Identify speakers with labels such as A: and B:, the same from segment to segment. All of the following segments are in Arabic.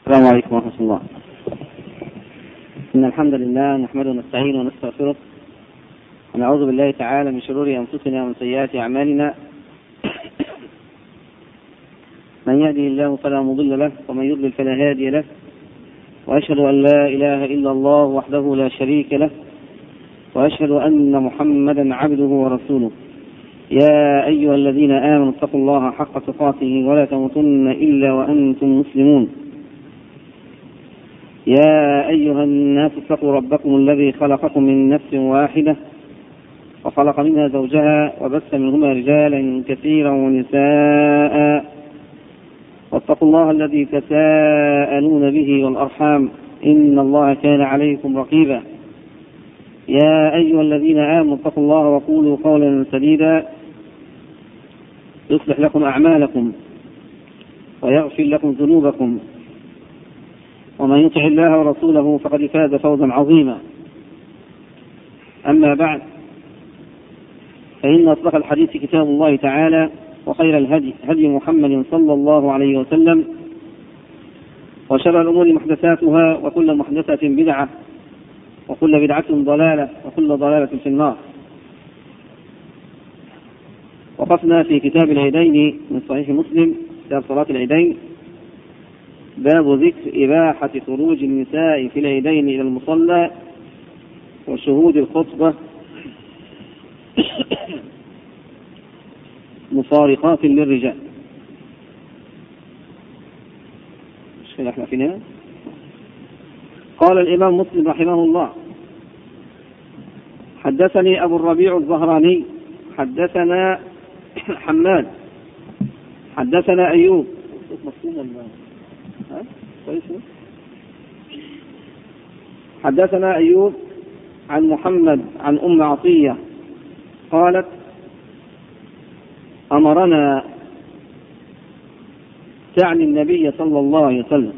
A: السلام عليكم ورحمة الله. إن الحمد لله نحمده ونستعينه ونستغفره ونعوذ بالله تعالى من شرور أنفسنا ومن سيئات أعمالنا. من يهده الله فلا مضل له ومن يضلل فلا هادي له، وأشهد أن لا إله إلا الله وحده لا شريك له، وأشهد أن محمدا عبده ورسوله. يا أيها الذين آمنوا اتقوا الله حق تقاته ولا تموتن إلا وأنتم مسلمون. يا أيها الناس اتقوا ربكم الذي خلقكم من نفس واحدة وخلق منها زوجها وبث منهما رجالا كثيرا ونساء، واتقوا الله الذي تساءلون به والأرحام إن الله كان عليكم رقيبا. يا أيها الذين آمنوا اتقوا الله وقولوا قولا سديدا يصلح لكم أعمالكم ويغفر لكم ذنوبكم، ومن يطع الله ورسوله فقد فاز فوزا عظيما. أما بعد، فإن أصدق الحديث كتاب الله تعالى، وخير الهدي هدي محمد صلى الله عليه وسلم، وشر الأمور محدثاتها، وكل محدثة بدعة، وكل بدعة ضلالة، وكل ضلالة في النار. وقفنا في كتاب العيدين من صحيح مسلم، كتاب صلاة العيدين، باب ذكر إباحة خروج النساء في العيدين إلى المصلى وشهود الخطبة مفارقات للرجال. احنا فينا. قال الإمام مسلم رحمه الله: حدثني أبو الربيع الزهراني حدثنا حماد حدثنا أيوب حدثنا أيوب عن محمد عن أم عطية قالت: أمرنا، تعني النبي صلى الله عليه وسلم،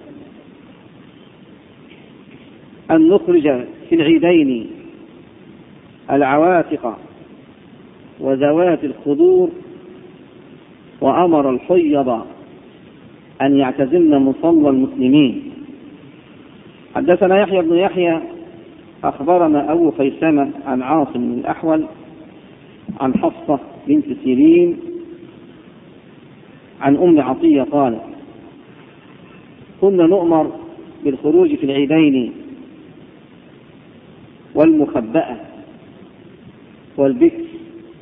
A: أن نخرج في العيدين العواتق وذوات الخدور، وأمر الحيض أن يعتزلن مصلى المسلمين. حدثنا يحيى بن يحيى أخبرنا أبو خيثمة عن عاصم بن الأحول عن حفصة بنت سيرين عن أم عطية قالت: كنا نؤمر بالخروج في العيدين والمخبأة والبكر.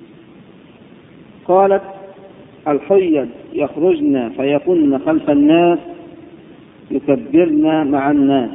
A: قالت: الحيض يخرجن فيكن خلف الناس يكبرن مع الناس.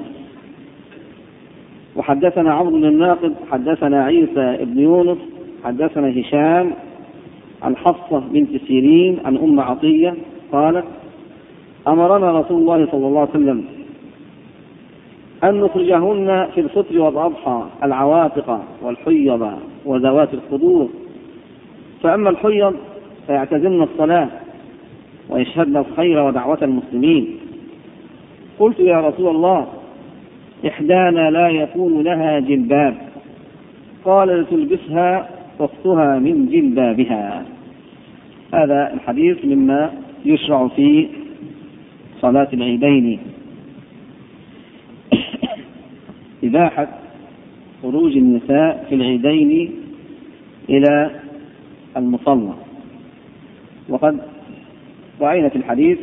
A: وحدثنا عمرو بن الناقد حدثنا عيسى بن يونس حدثنا هشام عن حفصة بنت سيرين عن أم عطية قالت: أمرنا رسول الله صلى الله عليه وسلم أن نخرجهن في الفطر والأضحى العواتق والحيض وذوات الخدور، فأما الحيض فيعتزلن الصلاة ويشهدن الخير ودعوة المسلمين. قلت: يا رسول الله، إحدانا لا يكون لها جلباب. قال: لتلبسها أختها من جلبابها. هذا الحديث مما يشرع في صلاة العيدين: إباحة خروج النساء في العيدين إلى المصلى. وقد رأينا في الحديث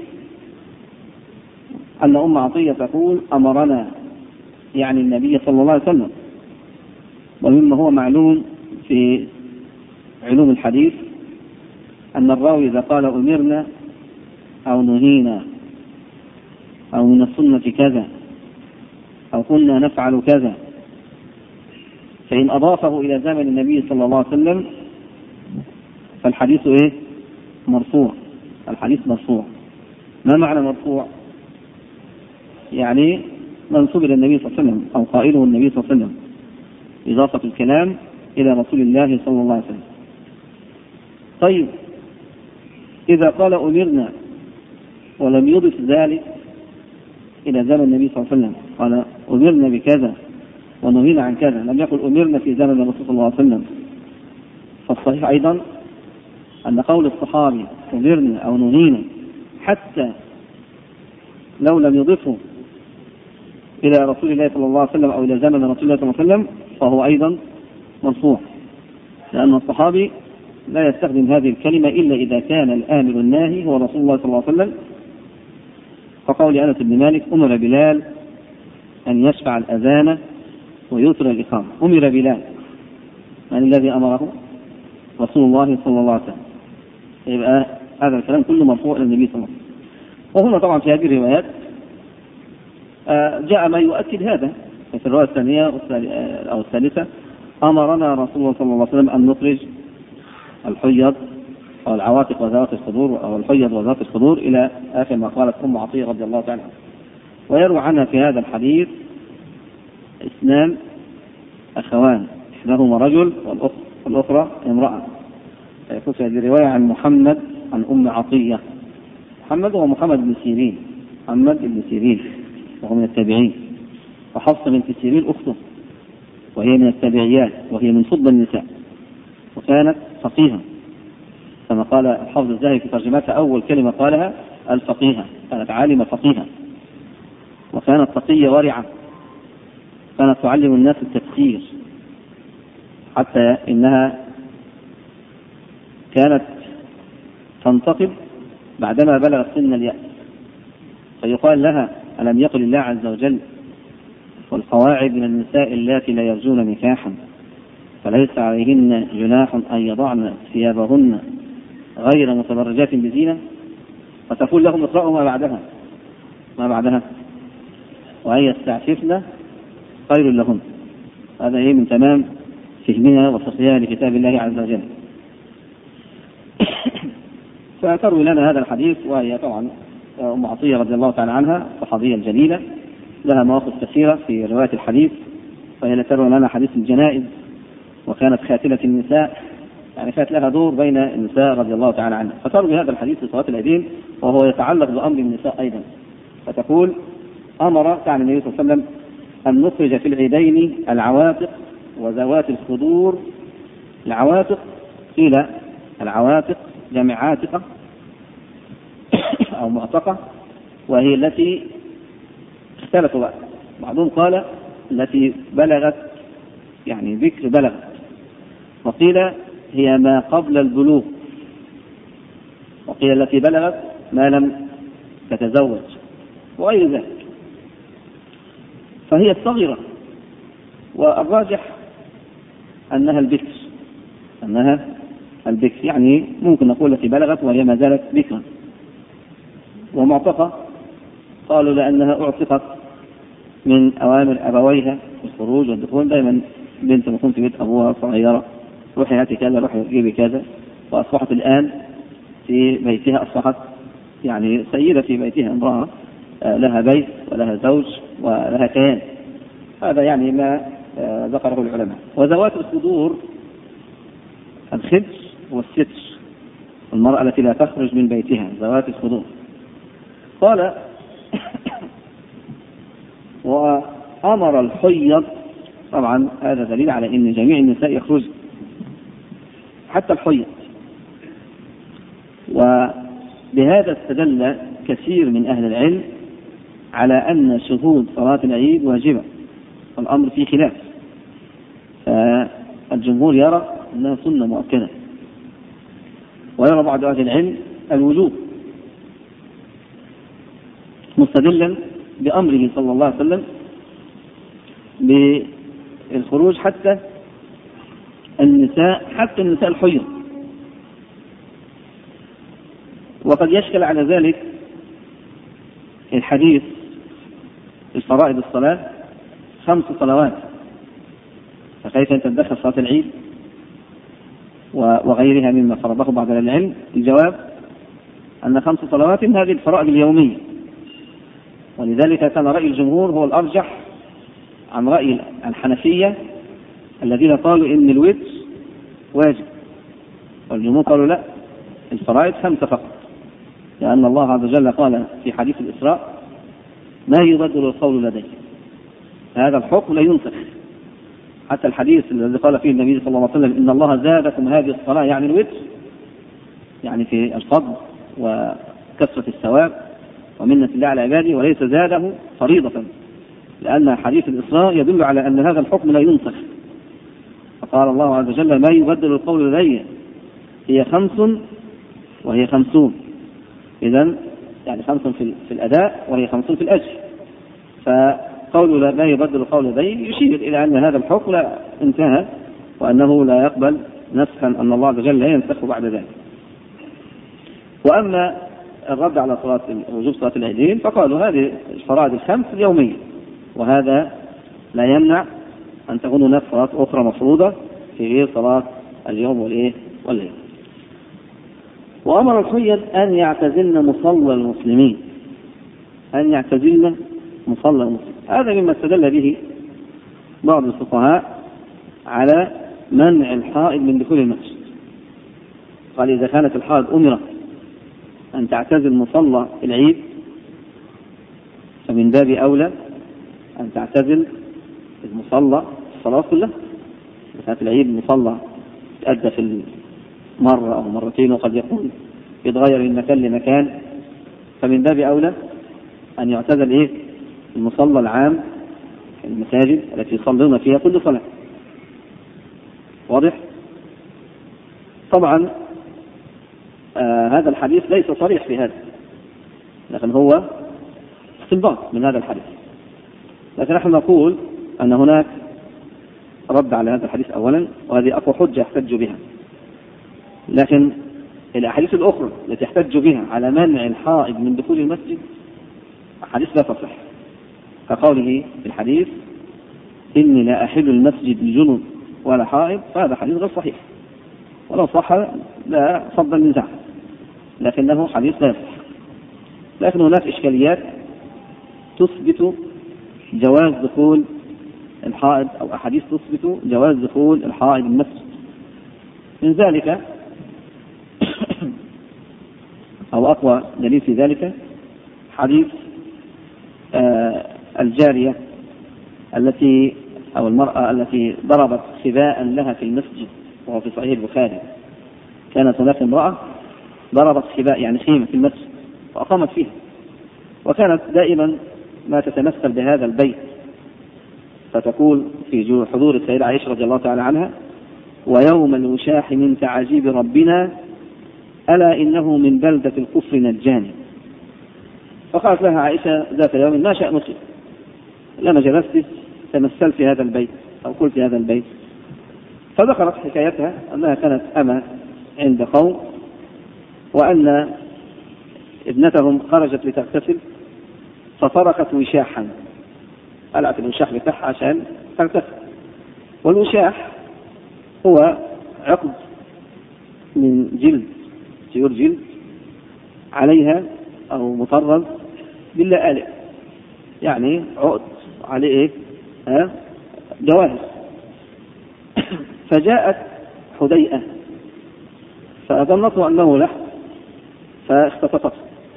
A: أن أم عطية تقول: أمرنا، يعني النبي صلى الله عليه وسلم. ومما هو معلوم في علوم الحديث أن الراوي إذا قال أمرنا أو نهينا أو من السنة كذا أو كنا نفعل كذا، فإن أضافه إلى زمن النبي صلى الله عليه وسلم فالحديث مرفوع. الحديث مرفوع. ما معنى مرفوع؟ يعني منسوب إلى النبي صلى الله عليه وسلم أو قائله النبي صلى الله عليه وسلم، إضافة الكلام إلى رسول الله صلى الله عليه وسلم. طيب، إذا قال أمرنا ولم يضف ذلك إلى زمن النبي صلى الله عليه وسلم، قال أمرنا بكذا ونهينا عن كذا، لم يقل أمرنا في زمن الرسول صلى الله عليه وسلم، فالصحيح أيضا أن قول الصحابي أمرنا أو نهينا حتى لو لم يضفه إلى رسول الله صلى الله عليه وسلم أو إلى زمن رسول الله صلى الله عليه وسلم فهو أيضا مرفوع، لأن الصحابي لا يستخدم هذه الكلمة إلا إذا كان الآمر الناهي هو رسول الله صلى الله عليه وسلم. فقول أنس بن مالك: أمر بلال أن يشفع الأذان ويوتر الإقامة. أمر بلال، من الذي أمره؟ رسول الله صلى الله عليه وسلم. يبقى هذا الكلام كله مرفوع إلى النبي صلى الله عليه وسلم. وهنا طبعا في هذه الروايات جاء ما يؤكد هذا. في الرواية الثانية أو الثالثة: أمرنا رسول الله صلى الله عليه وسلم أن نخرج الحيض أو العواتق وذوات الصدور أو الحيض وذوات الصدور إلى آخر ما قالت أم عطية رضي الله تعالى عنها. ويروى عنها في هذا الحديث اثنان أخوان، إحداهما رجل والأخرى امرأة. يقول في هذه الرواية عن محمد عن أم عطية. محمد هو محمد بن سيرين، محمد بن سيرين وهو من التابعين، وحفصة بنت سيرين أخته وهي من التابعيات وهي من فضل النساء، وكانت فقيهة كما قال الحافظ الذهبي في ترجمتها أول كلمة قالها الفقيهة، كانت عالمة فقيهة وكانت تقية ورعة، كانت تعلم الناس التفسير، حتى إنها كانت تنتقب بعدما بلغت سن اليأس، فيقال لها: ألم يقل الله عز وجل: والقواعد من النساء اللاتي لا يرجون نكاحا فليس عليهن جناح أن يضعن ثيابهن غير متبرجات بزينة؟ فتقول لهم: اقرأوا ما بعدها وأن يستعففن خير لهن. هذا من تمام فهمها وفقهها لكتاب الله عز وجل. فتروي لنا هذا الحديث، وهي طبعا أم عطية رضي الله تعالى عنها صحابية الجليلة، لها مواقف كثيرة في رواية الحديث، فهي تروي لنا حديث الجنائز، وكانت خاتلة النساء، يعني كانت لها دور بين النساء رضي الله تعالى عنها. فتروي هذا الحديث في صلاة العيدين وهو يتعلق بأمر النساء أيضا، فتقول: أمر تعالى النبي صلى الله عليه وسلم أن نخرج في العيدين العواتق وذوات الخدور. العواتق قيل العواتق جمع عاتقة أو معتقة، وهي التي اختلفوا بقى، بعضهم قال التي بلغت، يعني ذكر بلغت، وقيل هي ما قبل البلوغ، وقيل التي بلغت ما لم تتزوج، وغير ذلك. فهي الصغيرة، والراجح أنها البكر، يعني ممكن نقول التي بلغت وهي ما زالت بكرا. ومعتقة قالوا لأنها أعتقت من أوامر أبويها الخروج والدخول، دائما بنت تكون في بيت أبوها صغيرة: روحي هاتي كذا، روحي جيبي كذا، وأصبحت الآن في بيتها، أصبحت يعني سيدة في بيتها، امرأة لها بيت ولها زوج ولها كيان. هذا يعني ما ذكره العلماء. وذوات الصدور الخدر والستر، المرأة التي لا تخرج من بيتها، ذوات الصدور. قال: وأمر الحيض. طبعا هذا دليل على أن جميع النساء يخرج، حتى الحيض. وبهذا استدل كثير من أهل العلم على أن شهود صلاة العيد واجبة، والأمر فيه خلاف. فالجمهور يرى أنها سنة مؤكدة، ويرى بعض أهل العلم الوجوب، مستدلا بأمره صلى الله عليه وسلم بالخروج حتى النساء الحيض. وقد يشكل على ذلك الحديث في فرائض الصلاة 5 صلوات، فكيف أن تدخل صلاة العيد وغيرها مما فرضه بعض العلم؟ الجواب أن 5 صلوات هذه الفرائض اليومية، ولذلك كان رأي الجمهور هو الأرجح عن رأي الحنفية الذين قالوا إن الوتر واجب، والجمهور قالوا لا، الفرائض 5 فقط، لأن الله عز وجل قال في حديث الإسراء: ما يبدل القول لدي. هذا الحكم لا ينسخ، حتى الحديث الذي قال فيه النبي صلى الله عليه وسلم: إن الله زادكم هذه الصلاة، يعني الوتر، يعني في الفضل وكثرة الثواب ومنة الله على عباده، وليس زاده فريضة. لأن حديث الإسراء يدل على أن هذا الحكم لا ينسخ. فقال الله عز وجل: ما يبدل القول لدي هي 5 وهي 50. إذن يعني 5 في الأداء وهي 50 في الأجر. فقول ما يبدل القول لدي يشير إلى أن هذا الحكم لا انتهى، وأنه لا يقبل نسخا، أن الله عز وجل لا ينسخ بعد ذلك. وأما الرد على وجوب صلاة العيدين فقالوا هذه الفرائض الخمس اليومية، وهذا لا يمنع أن تكون هناك صلاة أخرى مفروضة في غير صلاة اليوم والليل. وأمر الحيض أن يعتزلن مصلى المسلمين، أن يعتزلن مصلى المسلمين. هذا مما استدل به بعض الفقهاء على منع الحائض من دخول المسجد. قال: إذا كانت الحائض أمرت أن تعتزل مصلى العيد فمن باب أولى أن تعتزل المصلى الصلاة كلها. إذا كانت العيد المصلى تأدى في مرة أو مرتين وقد يكون يتغير من مكان لمكان، فمن باب أولى أن يعتزل المصلى العام، المساجد التي يصلون فيها كل صلاة. واضح؟ طبعا هذا الحديث ليس صريح في هذا، لكن هو استنباط من هذا الحديث. لكن نحن نقول أن هناك رد على هذا الحديث أولا، وهذه أقوى حجة يحتج بها. لكن الأحاديث الأخرى التي يحتج بها على منع الحائض من دخول المسجد أحاديث لا تصح، كقوله في الحديث: إني لا أحل المسجد لجنب ولا حائض. فهذا حديث غير صحيح، ولو صح لا صد النزاع، لكنه حديث لا يصح. لكن هناك إشكاليات تثبت جواز دخول الحائض، أو أحاديث تثبت جواز دخول الحائض المسجد. من ذلك أو أقوى دليل في ذلك حديث الجارية التي أو المرأة التي ضربت خباء لها في المسجد، وهو في صحيح البخاري. كانت هناك امرأة ضربت خباء يعني خيمة في المسجد وأقامت فيها، وكانت دائما ما تتمثل بهذا البيت، فتقول في حضور السيدة عائشة رضي الله تعالى عنها: ويوم الوشاح من تعجيب ربنا ألا إنه من بلدة الكفر نجاني. فقالت لها عائشة ذات يوم: ما شأنك؟ لما جلست تمثلت في هذا البيت أو قلت في هذا البيت. فذكرت حكايتها أنها كانت أمة عند قوم، وأن ابنتهم خرجت لتغتسل فطرقت وشاحا، قلعت الوشاح بتاعها عشان تغتسل. والوشاح هو عقد من جلد، سيور جلد عليها أو مطرز باللآلئ، يعني عقد عليه جواهر. فجاءت حديئة فأظنته أنه لحم فاختطفته،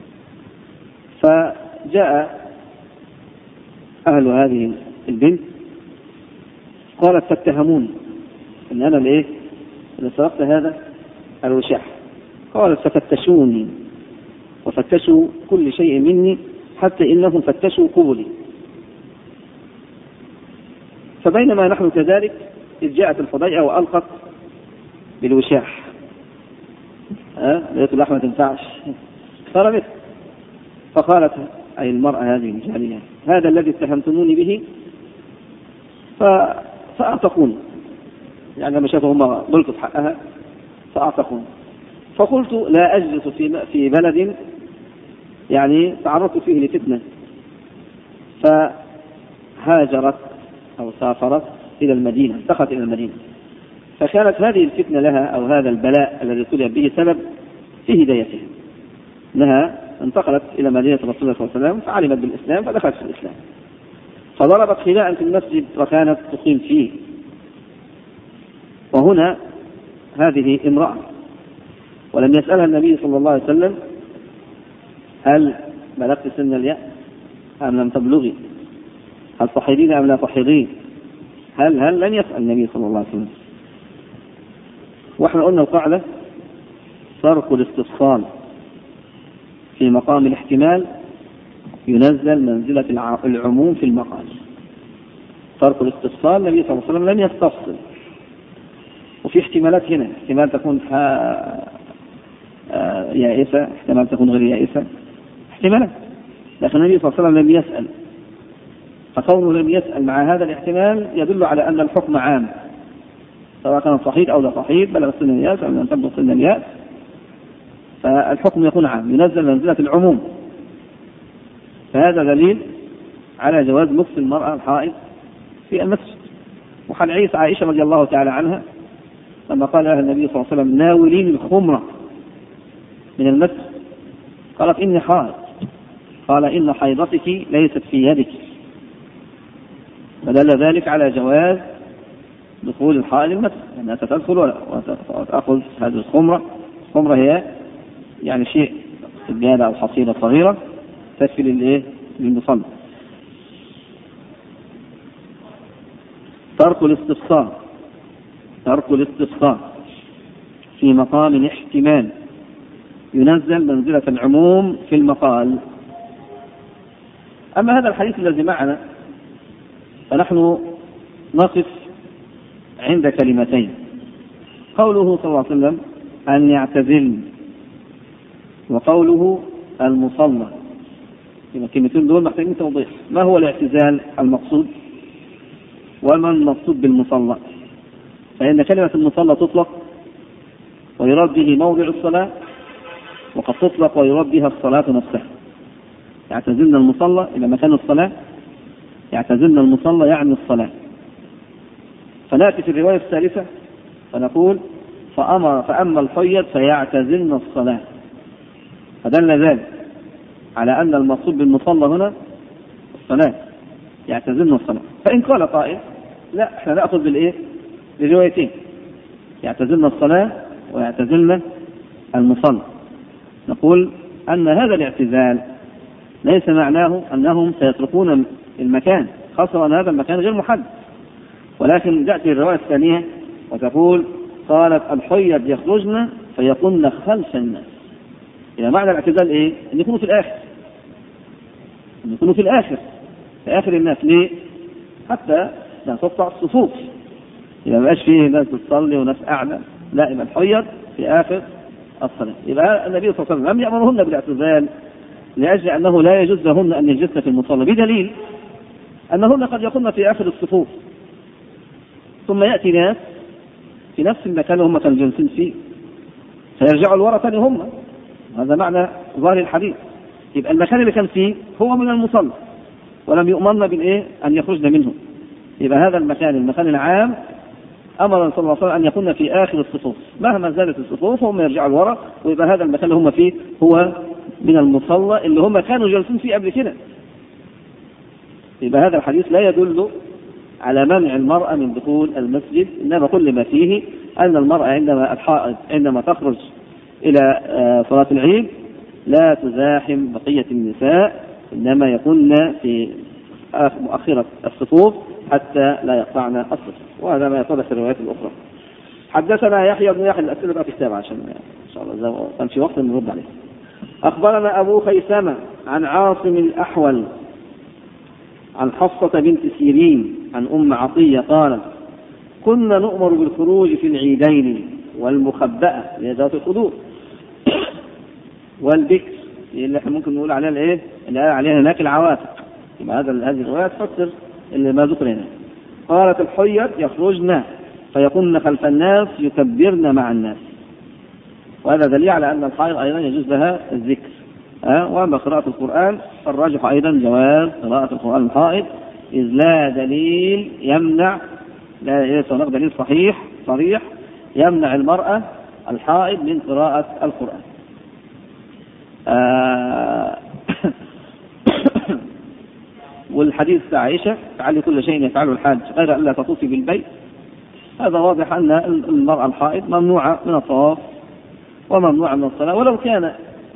A: فجاء أهل هذه البنت قالت: فاتهموني أن أنا اللي سرقت هذا الوشاح. قالت: ففتشوني وفتشوا كل شيء مني حتى إنهم فتشوا قبلي. فبينما نحن كذلك إذ جاءت الحديئة وألقت بالوشاح، لقيت اللحمة تنفعش فرمت. فقالت أي المرأة هذه الجارية: هذا الذي اتهمتموني به فأعتقوني، يعني لما شافوا هم غلطوا في حقها فأعتقوني. فقلت: لا أجلس في بلد يعني تعرضت فيه لفتنة. فهاجرت أو سافرت إلى المدينة، انتقلت إلى المدينة. فكانت هذه الفتنة لها أو هذا البلاء الذي ابتليت به سبب في هدايتها، أنها انتقلت إلى مدينة رسول الله صلى الله عليه وسلم فعلمت بالإسلام فدخلت في الإسلام، فضربت خلاء في المسجد وكانت تقيم فيه. وهنا هذه امرأة ولم يسألها النبي صلى الله عليه وسلم: هل بلغت سن اليأس أم لم تبلغي؟ هل تحيضين أم لا تحيضين؟ هل لن يسأل النبي صلى الله عليه وسلم. وإحنا قلنا القاعدة: فرق الاستفصال في مقام الاحتمال ينزل منزلة العموم في المقال. ترك الاستفصال النبي صلى الله عليه وسلم لم يستفصل. وفي احتمالات هنا، احتمال تكون يائسة، احتمال تكون غير يائسة، احتمالات، لكن النبي صلى الله عليه وسلم لم يسأل. فكونه لم يسأل مع هذا الاحتمال يدل على أن الحكم عام، سواء كان صحيح أو لا صحيح، بلغ سن الياس أو لم تبلغ سن الياس، فالحكم يكون عام، ينزل منزلة العموم. فهذا دليل على جواز مكث المرأة الحائض في المسجد. وحال عائشة رضي الله تعالى عنها لما قال لها النبي صلى الله عليه وسلم ناولين الخمرة من المسجد، قالت إني حائض، قال إن حيضتك ليست في يدك، فدل ذلك على جواز دخول الحائض المسجد، لأنها تدخل وتأخذ هذه الخمرة. الخمرة هي يعني شيء سجادة أو حصيلة صغيرة تكفي للمصلي. ترك الاستفصال في مقام احتمال ينزل منزلة العموم في المقال. أما هذا الحديث الذي معنا فنحن نقف عند كلمتين، قوله صلى الله عليه وسلم أن يعتزل، وقوله المصلى. الكلمتين دول محتاجين توضيح. ما هو الاعتزال المقصود؟ وما المقصود بالمصلى؟ فإن كلمة المصلى تطلق ويراد به موضع الصلاة، وقد تطلق ويراد بها الصلاة نفسها. يعتزلنا المصلى إلى مكان الصلاة، يعتزلنا المصلى يعني الصلاة. فنأتي في الرواية الثالثة فنقول فأما الحيض فيعتزلنا الصلاة، فدل ذلك على أن المقصود بالمصلى هنا الصلاة، يعتزلنا الصلاة. فإن قال قائل لا، احنا نأخذ بالروايتين، يعتزلنا الصلاة ويعتزلنا المصلى، نقول أن هذا الاعتزال ليس معناه أنهم سيتركون المكان، خاصة أن هذا المكان غير محدد، ولكن تأتي الرواية الثانية وتقول قالت الحيض يخرجن فيكون خلف الناس. إذا معنى الاعتزال إيه؟ أن يكونوا في الآخر، أن يكونوا في آخر الناس. ليه؟ حتى لا تقطع الصفوف، إذا ما بقاش فيه ناس بتصلي وناس قاعدة، لا، يبقى الحيض في آخر الصلاة. يبقى النبي صلى الله عليه وسلم لم يأمرهن بالاعتزال لأجل أنه لا يجوز لهن أن يجلسن في المصلى، بدليل أنهن قد يكون في آخر الصفوف ثم يأتي ناس في نفس المكان هم كانوا جالسين فيه فيرجعوا الوراء ثاني هم. هذا معنى ظاهر الحديث. يبقى المكان اللي كان فيه هو من المصلى ولم يؤمرنا أن يخرجنا منه. يبقى هذا المكان العام أمر صلى الله عليه وسلم أن يكون في آخر الصفوف، مهما زادت الصفوف هم يرجعوا الوراء، ويبقى هذا المكان اللي هم فيه هو من المصلى اللي هم كانوا جالسين فيه قبل كده. يبقى هذا الحديث لا يدل على منع المرأة من دخول المسجد، إنما كل ما فيه أن المرأة عندما تخرج إلى صلاة العيد لا تزاحم بقية النساء، إنما يكون في مؤخرة الصفوف حتى لا يقطعن الصفوف، وهذا ما يتضح في الروايات الأخرى. حدثنا يحيى بن يحيى، الأسئلة بقى في الكتاب عشان إن شاء الله إذا كان في وقت نرد عليه. أخبرنا أبو خيثمة عن عاصم الأحول عن حفصة بنت سيرين عن أم عطية قالت كنا نؤمر بالخروج في العيدين والمخبأة لذات الخدور والبكر اللي احنا ممكن نقول عليها اللي قال عليها هناك العواتق. يبقى هذه الرواية تفسر اللي ما ذكر هنا. قالت الحيض يخرجن فيكون خلف الناس يكبرن مع الناس، وهذا دليل على أن الحائض أيضا يجوز لها الذكر. وأما قراءة القرآن فالراجح أيضا جواز قراءة القرآن الحائض، إذ لا دليل يمنع، ليس هناك دليل صريح يمنع المرأة الحائض من قراءة القرآن. والحديث عائشة فعل كل شيء يفعله الحاج غير أن لا تطوفي بالبيت، هذا واضح أن المرأة الحائض ممنوعة من الطواف وممنوعة من الصلاة. ولو كان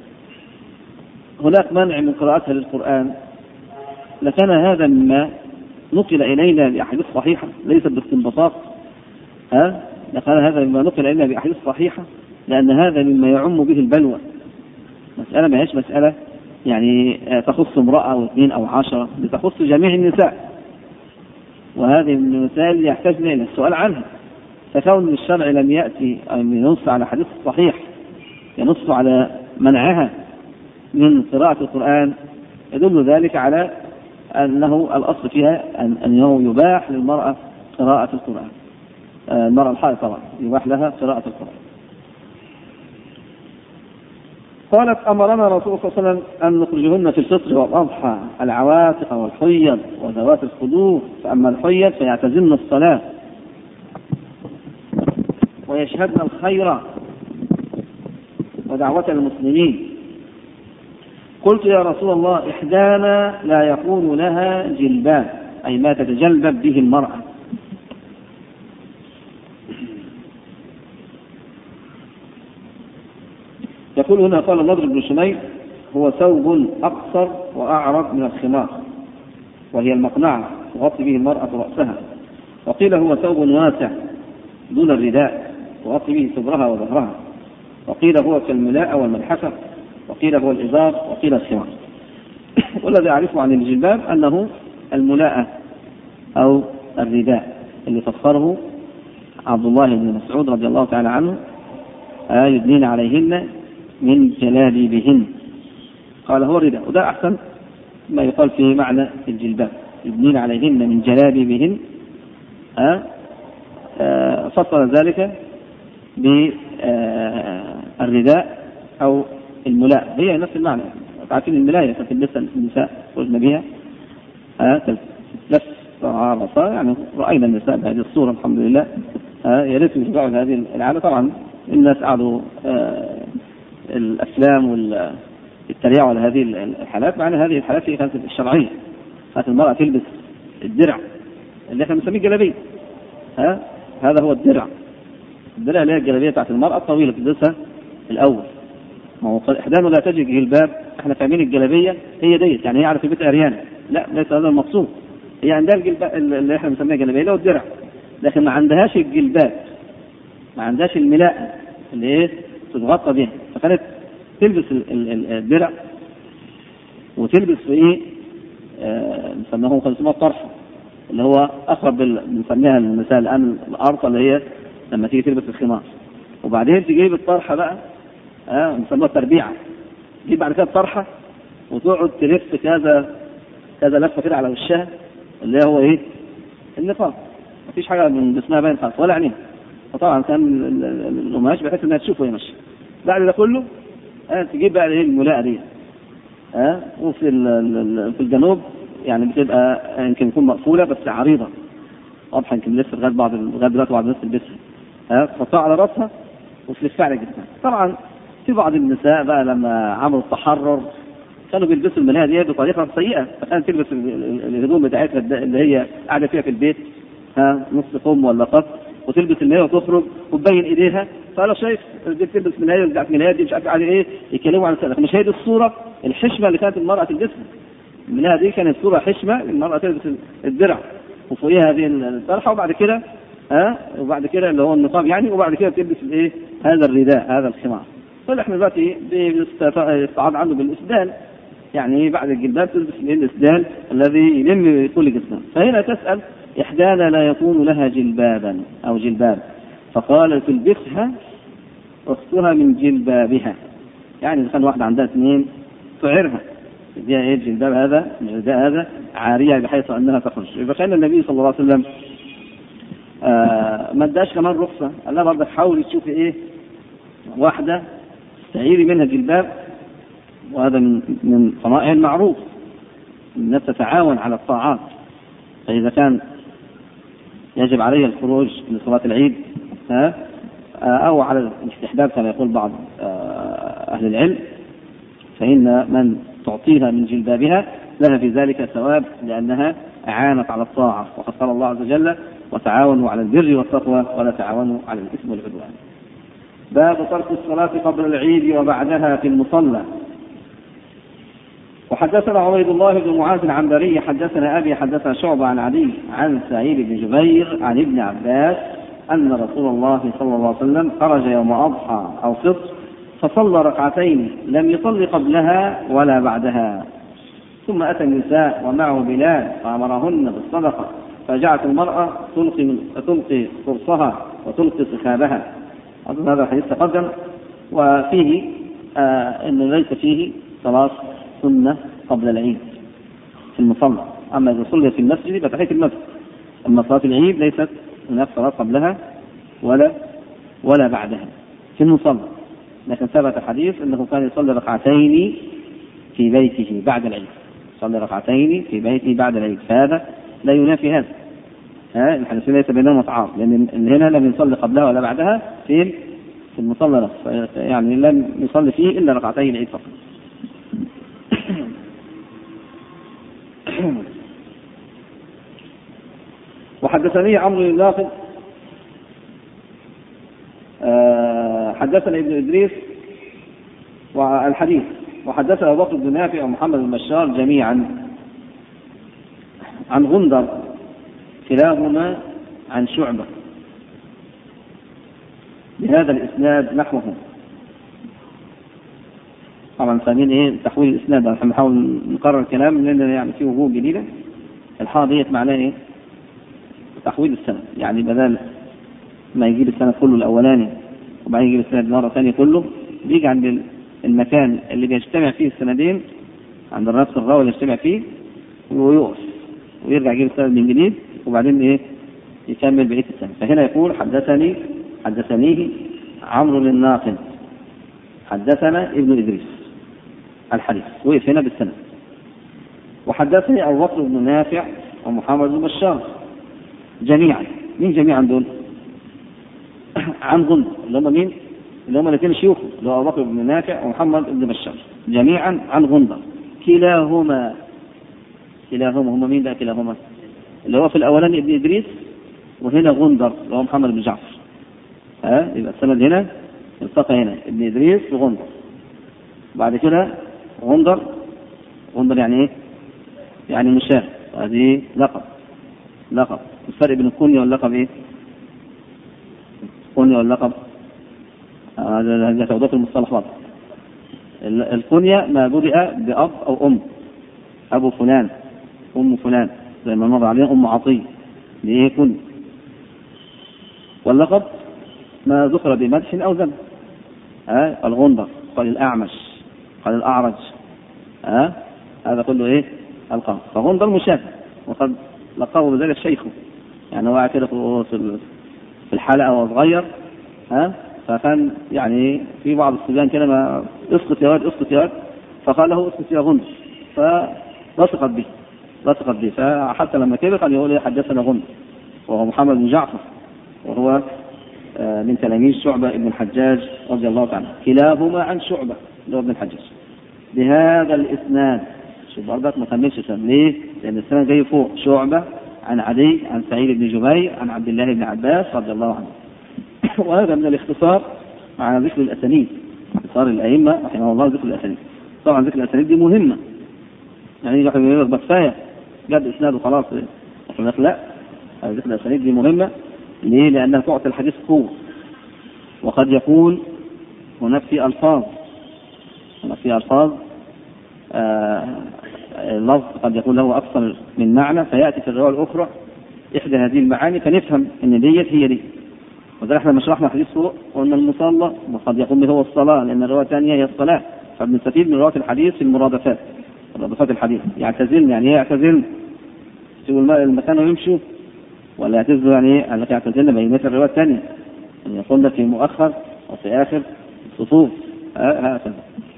A: هناك منع من قراءتها للقرآن لكان هذا مما نقل إلينا بأحاديث صحيحة ليست باستنباطات، لكان هذا مما نقل إلينا بأحاديث صحيحة، لأن هذا مما يعم به البلوى. مسألة ما هيش مسألة يعني تخص امرأة أو 2 أو 10، بتخص جميع النساء. وهذه من المسائل يحتاجنا إلى السؤال عنها. فكون الشرع لم يأتي أو ينص على حديث صحيح ينص على منعها من قراءة القرآن يدل ذلك على أنه الأصل فيها أنه يباح للمرأة قراءة القرآن. المرأة الحائض طبعا يباح لها قراءة القرآن. قالت أمرنا رسول الله صلى الله عليه وسلم أن نخرجهن في الفطر والأضحى العواتق والحيض وذوات الخدور، فأما الحيض فيعتزلن الصلاة ويشهدن الخير ودعوة المسلمين. قلت يا رسول الله إحدانا لا يكون لها جلباب، أي ما تتجلبب به المرأة. يقول هنا قال النضر بن شميل هو ثوب أقصر وأعرض من الخمار وهي المقنعة تغطي به المرأة رأسها، وقيل هو ثوب واسع دون الرداء تغطي به صدرها وظهرها، وقيل هو كالملاءة والملحفة، وقيل هو الإزار، وقيل الخمار. والذي أعرفه عن الجلباب أنه الملاءة أو الرداء اللي فسره عبد الله بن مسعود رضي الله تعالى عنه يدنين عليهن من جلابيبهن، قال هو رداء، وده أحسن ما يقال فيه معنى الجلباب، يدنين عليهن من جلابيبهن. فصل ذلك بالرداء أو الملاء، هي نفس المعنى. عارفين الملاية تلبسها النساء وجدنا بها تلبس رأسها، يعني رأينا النساء بهذه الصورة الحمد لله. يا ريت يرجعوا هذه العادة. طبعا الناس قعدوا الأفلام والتريقة على هذه الحالات، مع أن هذه الحالات هي كانت الشرعية. كانت المرأة تلبس الدرع اللي احنا بنسميه جلابية. هذا هو الدرع اللي هي الجلابية بتاعت المرأة الطويلة تلبسها الأول. ما هو إحدانا لا تجد جلباب، احنا فاهمين الجلابية هي ديت، يعني هي على في بيت أريانة، لا ليس هذا المقصود. هي عندها الجلباب اللي احنا بنسميها جلابية اللي هو الدرع، لكن ما عندهاش الجلباب، ما عندهاش الملاءة اللي ايه تتغطى بها. فكانت تلبس الدرع وتلبس في ايه بنسميه الطرحة اللي هو اقرب بنسميها النساء الان الارطة اللي هي لما تيجي تلبس الخمار، وبعدين تجيب الطرحة بقى بنسميها التربيعة، تجيب بعد كده الطرحة وتقعد تلف كذا لفة كده على وشها اللي هو ايه النقاب، مفيش حاجة من جسمها باين خالص ولا عينيها. فطبعا كان الأمهات بحيث انها تشوفه وهي ماشية. بعد ده كله تجيب بقى ايه الملاءة دي. وفي الجنوب يعني بتبقى يمكن تكون مقفولة بس عريضة، واضحة، يمكن لسه لغاية دلوقتي بعض الناس تلبسها تحطها على راسها وتلفها على جسمها. طبعا في بعض النساء بقى لما عملوا التحرر كانوا بيلبسوا الملاية دي بطريقة سيئة، فكانت تلبس الهدوم بتاعتها اللي هي قاعدة فيها في البيت نص كم ولا قط، وتلبس الملاية وتخرج وتبين ايديها. فانا شايف دي تلبس ملاية وبتاعت ملاية دي مش عارف على ايه، يتكلموا عن السلف. مش هي دي الصورة الحشمة اللي كانت المرأة تلبسها. الملاية دي كانت صورة حشمة، المرأة تلبس الدرع وفوقيها هذه الطرحة، وبعد كده اللي هو النقاب يعني، وبعد كده تلبس الايه هذا الرداء هذا الخمار. فاحنا دلوقتي بيستعاد عنه بالاسدال، يعني بعد الجلباب تلبس الاسدال الذي يلم كل جسمها. فهنا تسأل إحدانا لا يكون لها جلبابا أو جلباب، فقال تلبسها أختها من جلبابها، يعني إذا كان واحدة عندها اثنين تعيرها دي ايه الجلباب هذا الرداء هذا عارية بحيث أنها تخرج. إذا كان النبي صلى الله عليه وسلم ما اداش كمان رخصة، قال لها برضه حاولي تشوفي ايه واحدة تعيري منها جلباب، وهذا من صنائع المعروف، الناس تتعاون على الطاعات. فإذا كان يجب عليه الخروج لصلاة العيد أو على الاستحباب كما يقول بعض أهل العلم، فإن من تعطيها من جلبابها لها في ذلك ثواب، لأنها أعانت على الطاعة، وقد قال الله عز وجل وتعاونوا على البر والتقوى ولا تعاونوا على الإثم والعدوان. باب ترك الصلاة قبل العيد وبعدها في المصلى. وحدثنا عبيد الله بن معاذ العنبري حدثنا أبي حدثنا شعبة عن عدي عن سعيد بن جبير عن ابن عباس أن رسول الله صلى الله عليه وسلم خرج يوم أضحى أو فطر فصلى ركعتين لم يصل قبلها ولا بعدها، ثم أتى النساء ومعه بلال فأمرهن بالصدقة فجعلت المرأة تلقي قرصها وتلقي سحابها. أظن هذا الحديث تقدم، وفيه أنه ليس فيه صلاة سنة قبل العيد في المصلى. أما إذا صلي في المسجد فتحية المسجد، أما صلاة العيد ليست هناك صلاة قبلها ولا بعدها في المصلى. لكن ثبت حديث أنه كان يصلي ركعتين في بيته بعد العيد، يصلي ركعتين في بيته بعد العيد، فهذا لا ينافي هذا. الحديث ليس بينهما تعارض، لأن هنا لم يصلي قبلها ولا بعدها في المصلى نفسه، يعني لم يصلي فيه إلا ركعتين العيد فقط. وحدثني عمرو الناقد حدثنا ابن إدريس والحديث، وحدثنا أبو بكر بن نافع ومحمد بن بشار جميعا عن غندر كلاهما عن شعبة بهذا الإسناد نحوه. طبعا ثانيين تحويل الإسناد، نحن نحاول نقرر الكلام لأن يعني في وجوه جديدة. الحاضية معناه تحويل السند، يعني بدل ما يجيب السند كله الأولاني وبعدين يجيب السند مرة ثانية كله، بيجي عند المكان اللي بيجتمع فيه السندين، عند الرأس الراوي اللي يجتمع فيه ويقف ويرجع يجيب السند من جديد وبعدين يكمل بقية السند. فهنا يقول حدثنيه عمرو الناقد حدثنا ابن إدريس الحديث، وقف هنا بالسند. وحدثني أبو بكر بن نافع ومحمد بن بشار جميعا. مين جميعا دول؟ عن غندر، اللي هم مين؟ اللي هم الاثنين شيوخ، اللي هو أبو بكر بن نافع ومحمد بن بشار جميعا عن غندر. كلاهما هم مين بقى كلاهما؟ اللي هو في الأولاني ابن إدريس، وهنا غندر اللي هو محمد بن جعفر. يبقى السند هنا التقى هنا ابن إدريس وغندر، بعد كده غندر يعني ايه؟ يعني مشاه، هذه لقب. الفرق بين الكنية واللقب ايه؟ الكنية واللقب هذا توضيح المصطلحات. الكنية ما بدأ بأب أو أم، أبو فلان أم فلان زي ما مر عليه أم عطية، دي كنية. واللقب ما ذكر بمدح أو ذم. الغندر قال الأعمش، قال الأعرج، هذا كله ايه؟ القاب. فغندر مشاه، وقد لقبه بذلك شيخه، يعني هو كده في الحلقة وهو صغير، فكان يعني في بعض الصبيان كده ما اسقط يا واد، فقال له اسقط يا غندر، فلصقت به، فحتى لما كبر قال يقول حدثنا غندر، وهو محمد بن جعفر، وهو من تلاميذ شعبة ابن الحجاج رضي الله تعالى. كلاهما عن شعبة اللي هو ابن الحجاج بهذا الإسناد. شوف برضك ما كملش سنة، ليه؟ لأن السنة جاي فوق شعبة عن عدي عن سعيد بن جبير عن عبد الله بن عباس رضي الله عنه. وهذا من الاختصار مع ذكر الأسانيد، اختصار الأئمة رحمه الله ذكر الأسانيد. طبعا ذكر الأسانيد دي مهمة، يعني يقول لك بكفاية جاب إسناد وخلاص، لا، ذكر الأسانيد دي مهمة. ليه؟ لأنها تعطي الحديث قوة، وقد يكون هناك في ألفاظ اللفظ قد يكون له أكثر من معنى، فيأتي في الرواية الأخرى إحدى هذه المعاني فنفهم إن ديت هي دي. وذلك احنا شرحنا حديث فوق وأن المصلى وقد يكون به هو الصلاة، لأن الرواية الثانية هي الصلاة، فبنستفيد من رواية الحديث في مرادفات الحديث. يعتزلن يعني ايه؟ يعتزلن يسيبوا المكان ويمشوا، ولا يعتزلوا يعني ايه؟ قال لك يعتزلن بينات الرواية الثانية أن يقولن في مؤخر وفي آخر الصفوف. هكذا.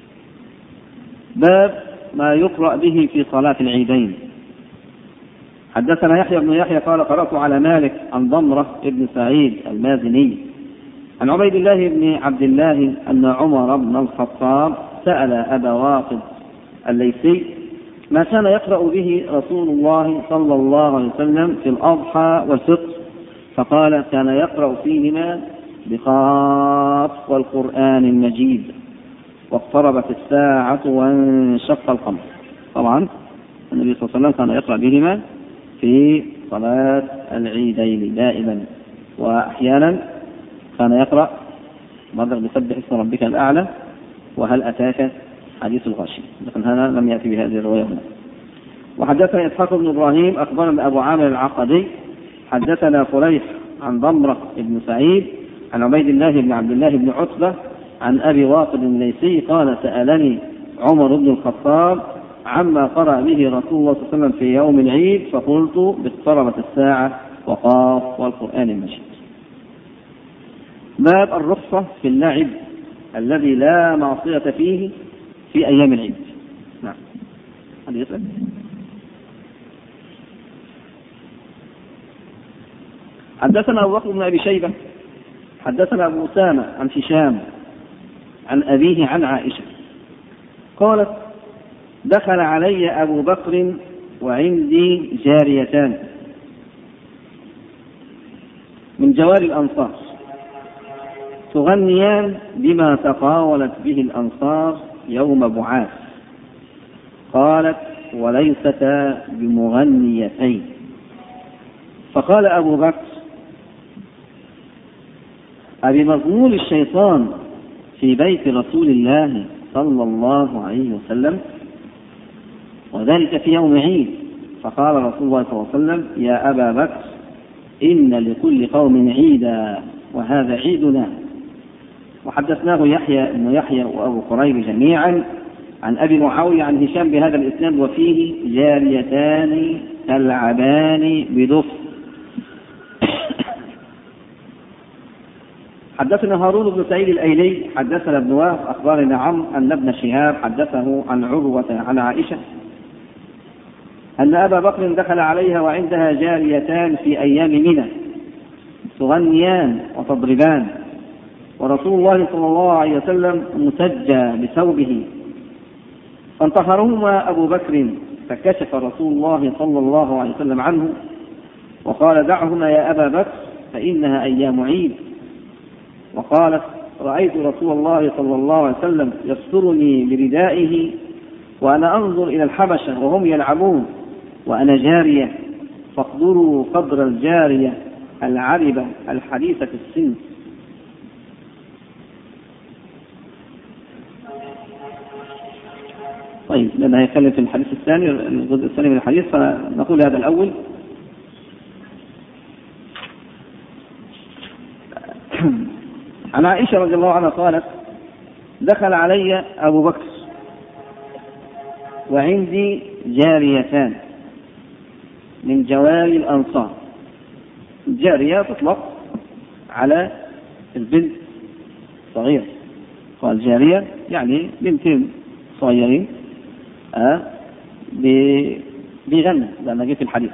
A: باب ما يقرأ به في صلاة العيدين. حدثنا يحيى بن يحيى قال قرأت على مالك عن ضمرة ابن سعيد المازني عن عبيد الله بن عبد الله أن عمر بن الخطاب سأل أبا واقد الليثي ما كان يقرأ به رسول الله صلى الله عليه وسلم في الأضحى والفطر، فقال كان يقرأ فيهما بقاف والقرآن المجيد واقتربت الساعة وانشق القمر. طبعا النبي صلى الله عليه وسلم كان يقرأ بهما في صلاة العيدين دائما، وأحيانا كان يقرأ مرة بسبح اسم ربك الأعلى وهل أتاك حديث الغاشية، لكن هذا لم يأتي بهذه الرواية هنا. وحدثنا إسحاق بن إبراهيم أخبرنا أبو عامر العقدي حدثنا فليح عن ضمرة بن سعيد عن عبيد الله بن عبد الله بن عتبة عن أبي واقد الليثي قال سألني عمر بن الخطاب عما قرأ به رسول الله صلى الله عليه وسلم في يوم العيد فقلت اقتربت الساعة وقاف والقرآن المجيد. باب الرخصة في اللعب الذي لا معصية فيه في أيام العيد. نعم. هل يسأل؟ حدثنا أبو بكر بن أبي شيبة حدثنا أبو أسامة عن هشام عن أبيه عن عائشة قالت دخل علي أبو بكر وعندي جاريتان من جوار الأنصار تغنيان بما تقاولت به الأنصار يوم بعاث. قالت وليستا بمغنيتين. فقال أبو بكر أبمظنون الشيطان في بيت رسول الله صلى الله عليه وسلم وذلك في يوم عيد. فقال رسول الله صلى الله عليه وسلم يا أبا بكر إن لكل قوم عيدا وهذا عيدنا. وحدثناه يحيى بن يحيى وأبو قريب جميعا عن أبي معاوية عن هشام بهذا الإسناد وفيه جاريتان تلعبان بدف. حدثنا هارون بن سعيد الأيلي حدثنا ابن وهب أخبرنا عمرو أن ابن شهاب حدثه عن عروة عن عائشة أن أبا بكر دخل عليها وعندها جاريتان في أيام منى تغنيان وتضربان ورسول الله صلى الله عليه وسلم مسجى بثوبه فانتهرهما أبو بكر فكشف رسول الله صلى الله عليه وسلم عنه وقال دعهما يا أبا بكر فإنها أيام عيد. وقالت رأيت رسول الله صلى الله عليه وسلم يسترني بردائه وأنا أنظر إلى الحبشة وهم يلعبون وأنا جارية فاقدروا قدر الجارية العربة الحديثة السن. طيب لأن هيتكلم في الحديث الثاني الجزء الثاني من الحديث فنقول هذا الأول. عن عائشة رضي الله عنها قالت دخل علي أبو بكر وعندي جاريتان من جواري الأنصار. الجارية تطلق على البنت صغيرة قال جارية يعني بنتين صغيرين بيغنى لما جاء في الحديث.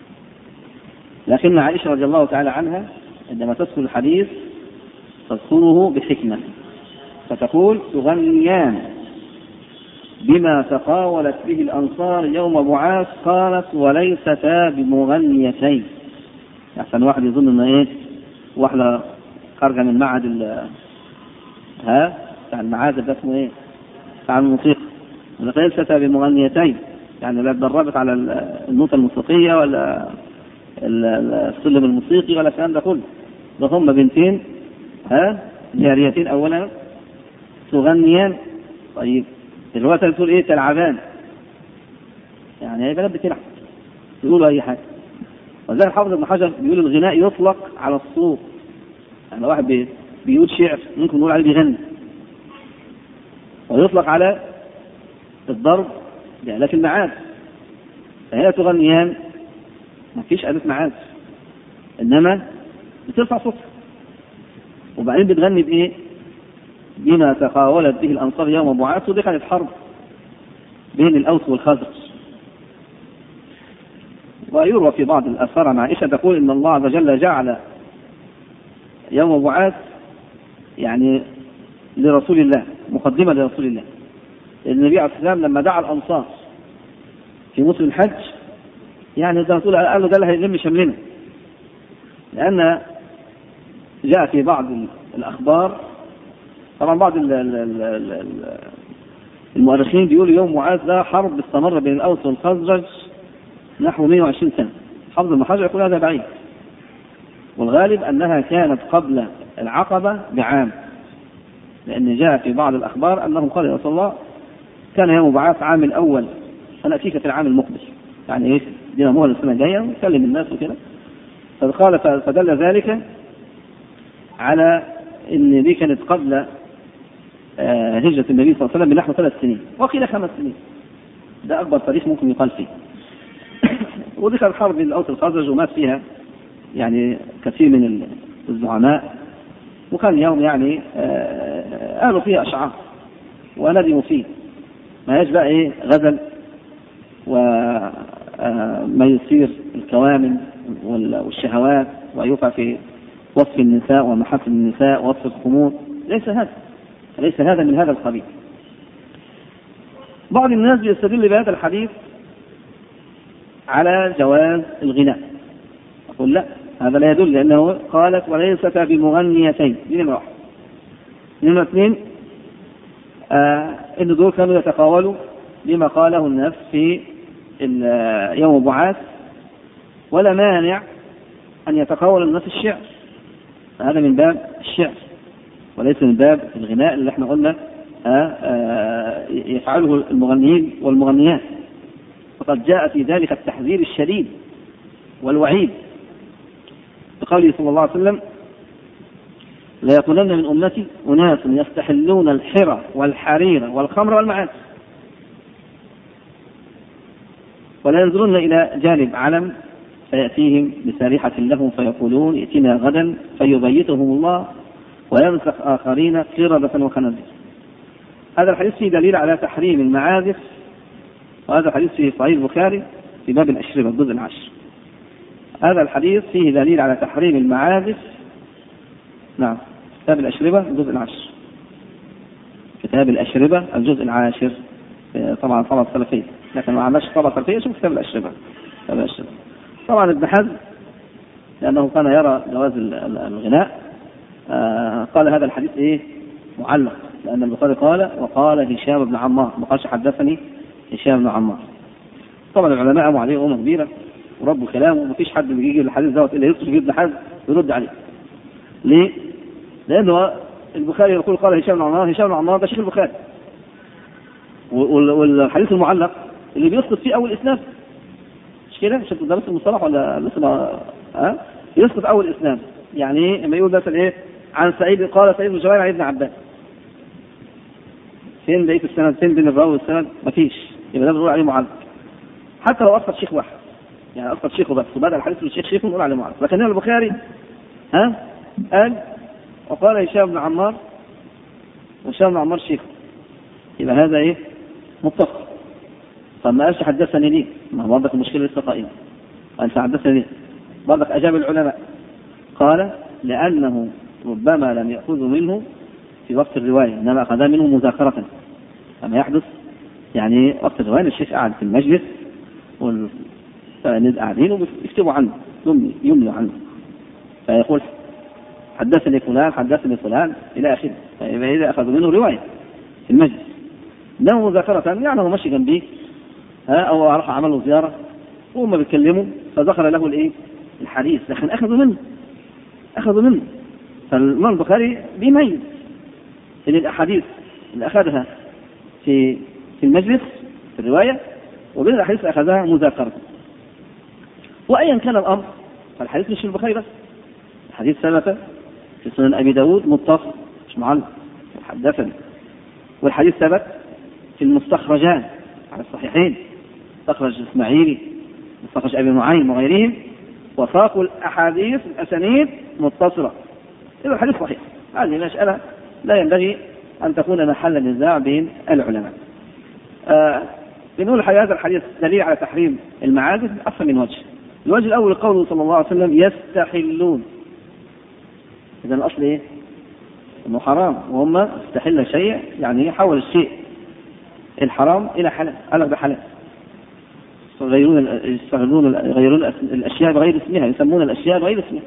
A: لكن عائشة رضي الله تعالى عنها عندما تذكر الحديث تذكره بحكمة فتقول تغنيان بما تقاولت به الأنصار يوم بعاث. قالت وليستا بمغنيتين. أحسن واحد يظن أن إيه واحدة خارجة من معهد بتاع المعازف ده اسمه إيه بتاع الموسيقى. وليستا بمغنيتين يعني لا اتدربت على النوتة الموسيقية ولا السلم الموسيقي ولا الكلام ده كله. ده هم بنتين جاريتين أولا تغنيان. طيب الوقت تقول إيه تلعبان يعني هي بلد بتلعب يقولوا أي حاجة. وذلك حافظ ابن حجر بيقول الغناء يطلق على الصوت يعني واحد بيقول شعر ممكن نقول عليه بيغني ويطلق على الضرب بآلات المعازف. فهي تغنيان ما فيش آلة معازف إنما بترفع صوتها وبعدين بتغني بإيه بما تقاولت به الأنصار يوم بعاث. ودي كانت حرب بين الأوس والخزرج. ويروى في بعض الآثار عن عائشة تقول إن الله عز وجل جعل يوم بعاث يعني لرسول الله مقدمة لرسول الله. النبي عليه السلام لما دعا الأنصار في موسم الحج يعني زي ما تقول قال له ده اللي هيلم شملنا. لأن جاء في بعض الأخبار طبعا بعض المؤرخين بيقولوا يوم معاذ ده حرب استمر بين الأوس والخزرج نحو 120 سنة. حافظ ابن حجر يقول هذا بعيد والغالب أنها كانت قبل العقبة بعام لأن جاء في بعض الأخبار أنه قال يا رسول الله كان يوم بعاث عام الأول فنأتيك في العام المقبل يعني ايه دينا مهلة السنة الجاية ويكلم الناس وكده. فقال فدل ذلك على ان دي كانت قبل هجرة النبي صلى الله عليه وسلم بنحو 3 سنين، وقيل 5 سنين. ده اكبر تاريخ ممكن يقال فيه. وذكر الحرب بين الأوس والخزرج ومات فيها يعني كثير من الزعماء، وكان يوم يعني قالوا فيه أشعار وندموا فيه، ما يجب ايه غزل وما يثير الكوامن والشهوات ويقع في وصف النساء ومحاسن النساء ووصف الخمور. ليس هذا من هذا القبيل. بعض الناس يستدل بهذا الحديث على جواز الغناء. أقول لا، هذا لا يدل، لأنه قالت وليست بمغنيتين. دي نمرة 1. نمرة 2 إن دول كانوا يتقاولوا لما قاله الناس في يوم بعاث، ولا مانع أن يتقاول الناس الشعر، هذا من باب الشعر وليس من باب الغناء اللي احنا قلنا يفعله المغنيين والمغنيات. فقد جاء في ذلك التحذير الشديد والوعيد بقوله صلى الله عليه وسلم: لا يكونن من أمتي أناس يستحلون الحرى والحرير والخمر والمعازف، ولا ينظرون إلى جانب علم فيأتيهم بسارحة لهم فيقولون ائتنا غدا فيبيتهم الله ويمسخ آخرين قردة وخنازير. هذا الحديث فيه دليل على تحريم المعازف، وهذا الحديث في صحيح البخاري في باب الأشربة الجزء 10. هذا الحديث فيه دليل على تحريم المعازف. نعم، كتاب الأشربة الجزء 10، كتاب الأشربة الجزء 10. طبعا طبعا سلفية، لكن ما عملش طبعا سلفية. شوف كتاب الأشربة. كتاب الأشربة طبعا ابن حزم لأنه كان يرى جواز الغناء قال هذا الحديث ايه معلق، لأن البخاري قال وقال هشام بن عمار، ما قالش حدثني هشام بن عمار. طبعا العلماء قاموا عليه أمة كبيرة وربوا كلامه، ومفيش حد بيجي الحديث دوت إلا يدخل في ابن حزم يرد عليه. ليه؟ لأنه البخاري يقول قال هشام بن عمار، هشام بن عمار ده شيخ البخاري، والحديث المعلق اللي بيسقط فيه أول إسناد، مش كده؟ مش ده بس المصطلح ولا لسه يسقط أول إسناد. يعني لما يقول مثلا ايه عن سعيد قال سعيد بن جبير عن ابن عباس، فين بقيه السند؟ فين بين الراوي والسند؟ مفيش. يبقى ده بنقول عليه معلق، حتى لو اسقط شيخ واحد، يعني اسقط شيخه بس وبدا الحديث من شيخ نقول عليه معلق. لكن هنا البخاري قال وقال هشام بن عمار، وهشام بن عمار شيخ، يبقى هذا ايه متصل. طب ما قالش حدثني ليه؟ ما هو برضك المشكله لسه قائمه. انت حدثني ليه؟ برضك اجاب العلماء قال لأنه ربما لم يأخذوا منه في وقت الرواية، إنما أخذها منه مذاكرة. أما يحدث يعني وقت الرواية الشيخ قاعد في المجلس والناس قاعدين ويكتبوا عنه يملوا عنه، فيقول حدثني فلان حدثني فلان إلى آخره. فإذا أخذوا منه رواية في المجلس إنه مذاكرة، يعني هو ماشي جنبيه أو راح عملوا زيارة وهم بيتكلموا فذكر له الإيه الحديث، لكن أخذوا منه. فالإمام البخاري بيميز إن الأحاديث اللي أخذها في المجلس في الرواية وبين الأحاديث اللي أخذها مذاكرة. وأيا كان الأمر فالحديث مش في البخاري بس، الحديث ثبت في سنن أبي داود متصل مش معلق حدثني، والحديث ثبت في المستخرجات على الصحيحين، مستخرج الإسماعيلي مستخرج أبي نعيم وغيرهم، وساقوا الأحاديث الأسانيد متصلة. إذا الحديث صحيح. هذه مسألة لا ينبغي أن تكون محل نزاع بين العلماء. بنقول هذا الحديث دليل على تحريم المعازف أكثر من وجه. الوجه الأول قوله صلى الله عليه وسلم يستحلون، إذا الأصل إيه؟ إنه حرام، وهم استحل شيء يعني يحول الشيء الحرام إلى حلال، قال بحلال. يغيرون الأشياء بغير اسمها، يسمون الأشياء بغير اسمها.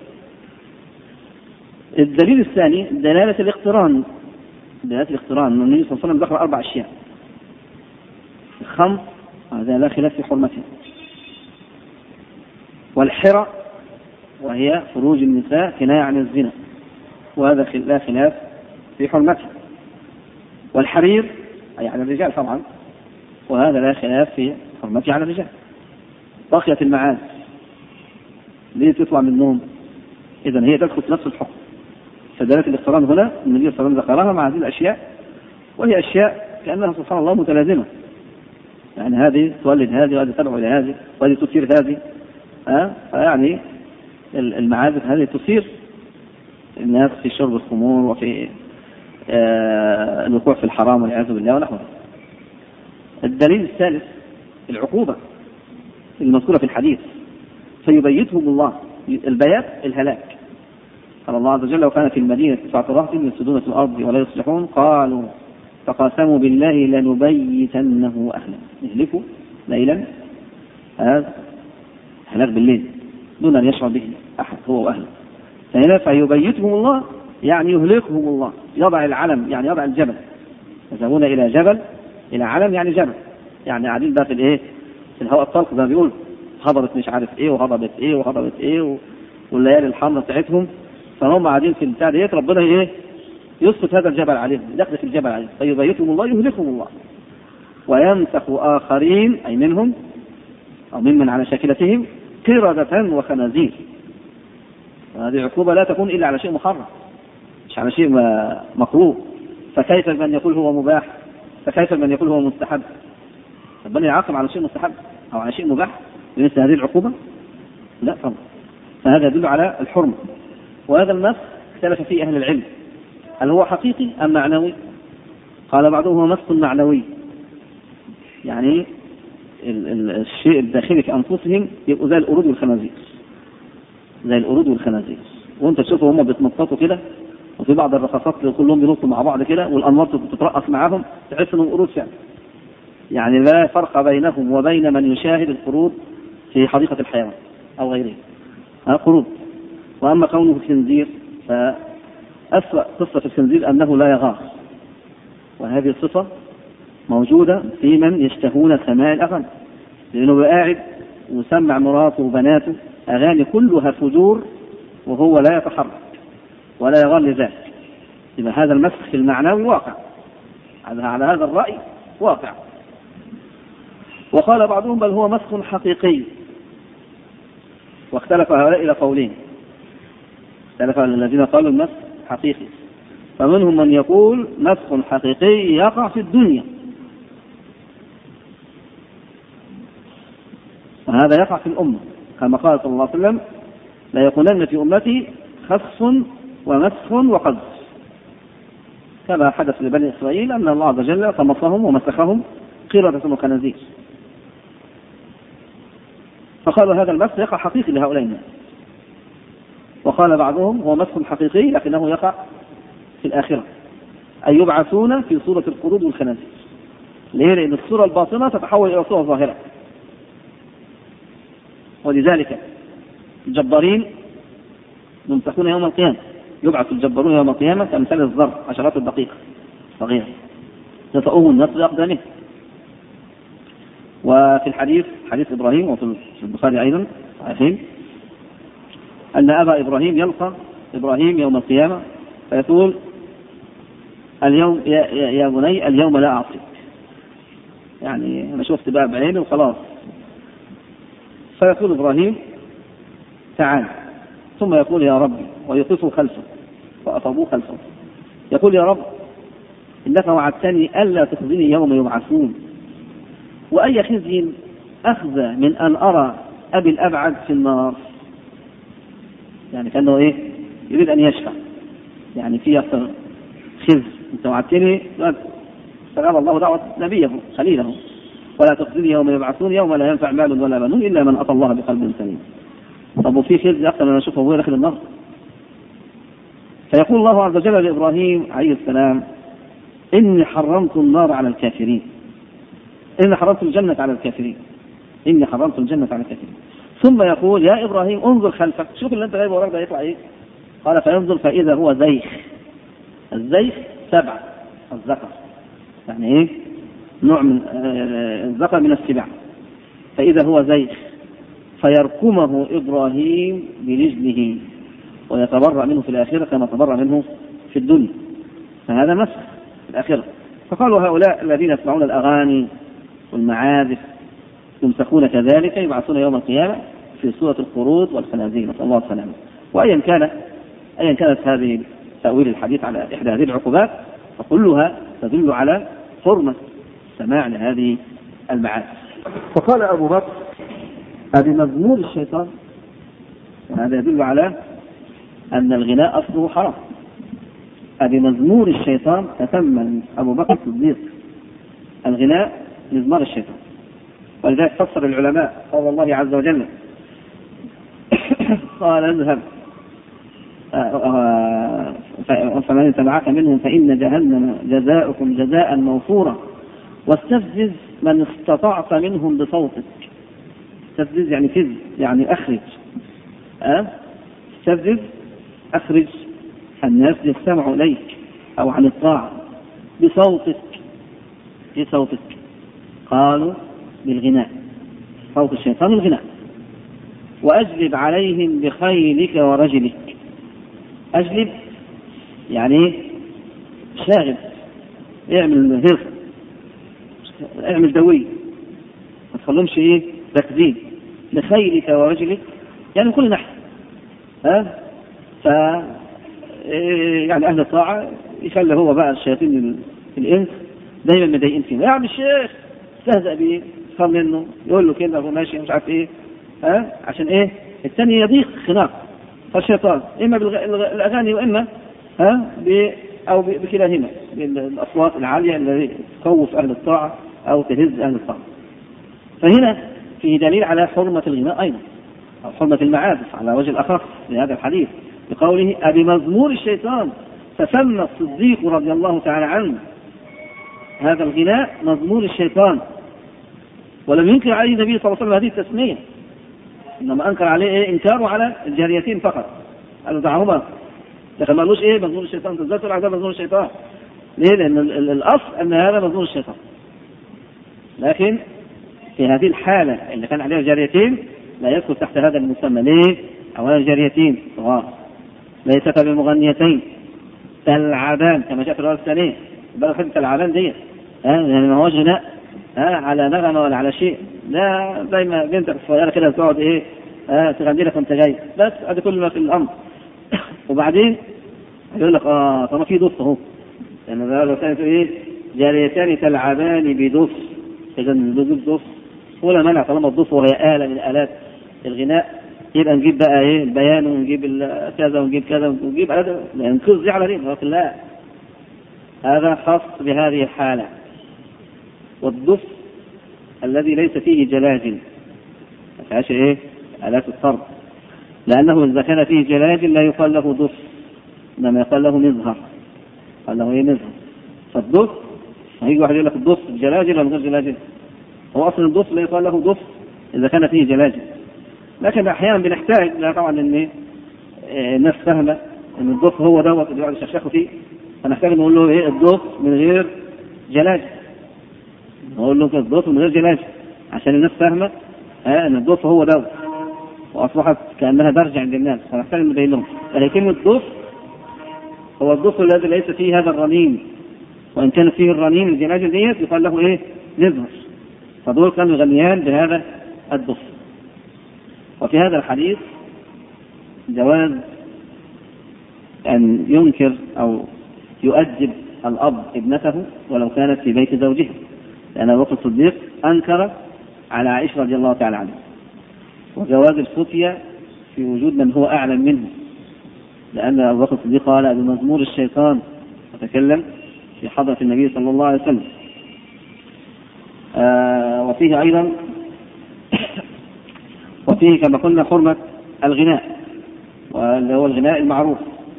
A: الدليل الثاني دلالة الاقتران. النبي صلى الله عليه وسلم ذكر 4 أشياء. الخمر هذا لا خلاف في حرمته، والحرى وهي فروج النساء كناية عن الزنا وهذا لا خلاف في حرمته، والحرير أي على الرجال طبعا وهذا لا خلاف في حرمته على الرجال. بقيت المعاد ليه تطلع من النوم؟ إذن هي تدخل في نفس الحكم. فدلالة الاقتران هنا النبي صلى الله عليه وسلم ذكرها مع هذه الأشياء، وهي أشياء كأنها سبحان الله متلازمة، يعني هذه تولد هذه وهذه تدعو إلى هذه وهذه تثير هذه. فيعني المعازف هذه تثير الناس في شرب الخمور وفي الوقوع في الحرام والعياذ بالله ونحوه. الدليل الثالث العقوبة المذكورة في الحديث، فيبيتهم الله. البيات الهلاك. قال الله عز وجل: وكان في المدينة 9 رهط يفسدون في الأرض ولا يصلحون قالوا تقاسموا بالله لنبيتنه أهله. يهلكوا ليلا، هذا هلاك بالليل دون أن يشعر به أحد هو وأهله. فهنا فيبيتهم الله يعني يهلكهم الله. يضع العلم يعني يضع الجبل، يذهبون إلى جبل، إلى علم يعني جبل، يعني قاعدين بقى في الإيه؟ في الهواء الطلق زي ما بيقول، هضبت مش عارف إيه وهضبت إيه وهضبت إيه والليالي الحمراء بتاعتهم، فهم قاعدين في البتاع ديت، ربنا إيه؟ يسقط هذا الجبل عليهم، يدخل في الجبل عليهم، فيبيتهم الله يهلكهم الله. ويمسخ آخرين أي منهم أو ممن على شاكلتهم قردة وخنازير. هذه عقوبة لا تكون إلا على شيء محرم، مش على شيء مكروه. فكيف من يقول هو مباح؟ فكيف من يقول هو مستحب؟ ربنا يعاقب على شيء مستحب أو على شيء مباح بمثل هذه العقوبة؟ لا طبعا. فهذا يدل على الحرمة. وهذا المسخ اختلف فيه أهل العلم، هل هو حقيقي أم معنوي؟ قال بعضهم هو مسخ معنوي، يعني الشيء الداخلي في أنفسهم يبقوا زي القرود والخنازير، زي القرود والخنازير، وانت تشوفوا هم بيتنططوا كده، وفي بعض الرقصات كلهم بينطوا مع بعض كده والأنوار تترقص معاهم، تحس انهم قرود فعلا. يعني لا فرق بينهم وبين من يشاهد القرود في حديقة الحيوان أو غيره، قرود. وأما كونه خنزير فأسوأ قصة في الخنزير أنه لا يغار، وهذه الصفة موجودة في من يشتهون سماع الأغاني، لأنه قاعد وسمع مراته وبناته أغاني كلها فجور وهو لا يتحرك ولا يغار لذلك. إذا هذا المسخ المعنوي واقع، على هذا الرأي واقع. وقال بعضهم بل هو مسخ حقيقي، واختلف هؤلاء إلى قولين، اختلف الذين قالوا المسخ حقيقي، فمنهم من يقول مسخ حقيقي يقع في الدنيا، وهذا يقع في الأمة كما قال صلى الله عليه وسلم: لا يكونن في أمتي خسف ومسخ وقذف، كما حدث لبني إسرائيل أن الله عز وجل طمسهم ومسخهم قردة وخنازير. فقالوا هذا المسخ يقع حقيقي لهؤلاء الناس. وقال بعضهم هو مسخ حقيقي لكنه يقع في الآخرة، أي يبعثون في صورة القرود والخنازير. ليه؟ لأن الصورة الباطنة تتحول إلى صورة ظاهرة، ولذلك الجبارين يمسكون يوم القيامة، يبعث الجبارون يوم القيامة كأمثال الذر عشرات الدقيقة صغيرة يطأوه الناس بأقدامه. وفي الحديث حديث إبراهيم وفي البخاري أيضا صحيحين أن أبا إبراهيم يلقى إبراهيم يوم القيامة فيقول: اليوم يا بني اليوم لا أعصيك، يعني أنا شفت بقى بعيني وخلاص. فيقول إبراهيم: تعال. ثم يقول: يا ربي، ويقفوا خلفه وأطبوا خلفه، يقول: يا رب إنك وعدتني ألا تخزني يوم يبعثون، وأي خزي أخذ من أن أرى أبي الأبعد في النار. يعني كأنه إيه؟ يريد أن يشفع، يعني في أكثر خزي، أنت وعدتني فقال الله دعوة نبيه خليله: ولا تخزني يوم يبعثون يوم لا ينفع مال ولا بنون إلا من أتى الله بقلب سليم. طب وفي خزي أكثر من أن أشوفه وهو داخل النار؟ فيقول الله عز وجل لإبراهيم عليه السلام: إني حرمت النار على الكافرين، إني حرمت الجنة على الكافرين، إني حرمت الجنة على الكافرين. ثم يقول: يا إبراهيم انظر خلفك، شوف اللي أنت جايبه وراك ده يطلع إيه؟ قال: فينظر فإذا هو زيخ. الزيخ 7 الذكر، يعني إيه؟ نوع من الذكر من السباع. فإذا هو زيخ فيركمه إبراهيم برجله ويتبرأ منه في الآخرة كما تبرأ منه في الدنيا. فهذا مسخ في الآخرة. فقالوا هؤلاء الذين يسمعون الأغاني والمعازف يمسكون كذلك يبعثون يوم القيامة في صورة القرود والخنازير، نسأل الله السلامة. وأيا كانت هذه تأويل الحديث على إحدى هذه العقوبات فكلها تدل على حرمة السماع لهذه المعازف. فقال أبو بكر بمذمور الشيطان، وهذا يدل على أن الغناء أصله حرام. بمزمور الشيطان تسمى أبو بكر الصديق الغناء مزمار الشيطان، ولذلك فسر العلماء قول الله عز وجل قال اذهب فمن تبعك منهم فإن جهنم جزاؤكم جزاء موفورا واستفزز من استطعت منهم بصوتك. استفزز يعني فز، يعني أخرج، استفزز أخرج الناس يستمعوا إليك أو عن الطاعة بصوتك. بصوتك قالوا بالغناء، صوت الشيطان الغناء. وأجلب عليهم بخيلك ورجلك. أجلب يعني شاغب، اعمل هرق، اعمل دوي، ما تخلهمش ركزين. بخيلك ورجلك يعني كل ناحية. يعني أهل الطاعة يخلي هو بقى الشياطين الإنس دايما مضايقين فيه، يعني الشيخ استهزأ بيه، صار منه، يقول له كده وهو ماشي مش عارف عشان الثاني يضيق خناق. فالشيطان إما بالأغاني وإما أو بكلاهما، بالأصوات العالية التي تخوف أهل الطاعة أو تهز أهل الطاعة. فهنا فيه دليل على حرمة الغناء أيضا، أو حرمة المعازف على وجه الأخص لهذا الحديث بقوله بمزمور الشيطان. فسمى الصديق رضي الله تعالى عنه هذا الغناء مزمور الشيطان، ولم ينكر عليه النبي صلى الله عليه وسلم هذه التسمية، إنما أنكر عليه إنكاره على الجاريتين فقط، قالوا دعهما، لكن ما قالوش مزمور الشيطان تزداد العذاب مزمور الشيطان. ليه؟ لأن الأصل أن هذا مزمور الشيطان، لكن في هذه الحالة اللي كان عليها الجاريتين لا يدخل تحت هذا المسمى. ليه؟ أولا الجاريتين صغار ليست بمغنيتين تلعبان كما جاء في الرواية الثانية، بل خدمة العبان دي يعني ما هوش غناء على نغمة ولا على شيء، لا زي ما بنتك الصغيرة كده تقعد تغني لك وانت جاي، بس هذا كل ما في الأمر. وبعدين يقول لك طبعا في دف اهو، يعني لو كانت جاريتان تلعبان بدف، إذا دف ولا منع طالما الدف وهي آلة من آلات الغناء، يبقى نجيب بقى البيان ونجيب كذا ونجيب كذا ونجيب هذا، ننقذ دي على دين. ولكن لا، هذا خاص بهذه الحالة. والدف الذي ليس فيه جلاجل، ما فيهاش آلات الطرب، لأنه إذا كان فيه جلاجل لا يقال له دف، إنما يقال له مزهر، قال له مزهر. فالدف هيجي واحد يقول لك الدف جلاجل ولا غير جلاجل، هو أصلا الدف لا يقال له دف إذا كان فيه جلاجل، لكن أحيانا بنحتاج لا طبعا إن الناس فاهمة إن الدف هو دوت اللي يقعد يشخشخوا فيه، فنحتاج نقول له الدف من غير جلاجل، نقول له الدف من غير جلاجل عشان الناس فاهمة ان الدف هو دوت، واصبحت كانها درجه عند الناس، فنحتاج نبين لهم. لكن الدف هو الدف الذي ليس فيه هذا الرنين، وان كان فيه الرنين الجلاجل ديت يقال له نزهر، فدول كانوا يغنيان بهذا الدف. وفي هذا الحديث جواز أن ينكر أو يؤدب الأب ابنته ولو كانت في بيت زوجها، لأن أبو بكر الصديق أنكر على عائشة رضي الله تعالى عنها. وجواز الفتية في وجود من هو أعلم منه، لأن أبو بكر الصديق قال بمزمور الشيطان وتكلم في حضرة النبي صلى الله عليه وسلم. وفيه أيضا وفيه كما قلنا حرمة الغناء، واللي هو الغناء المعروف.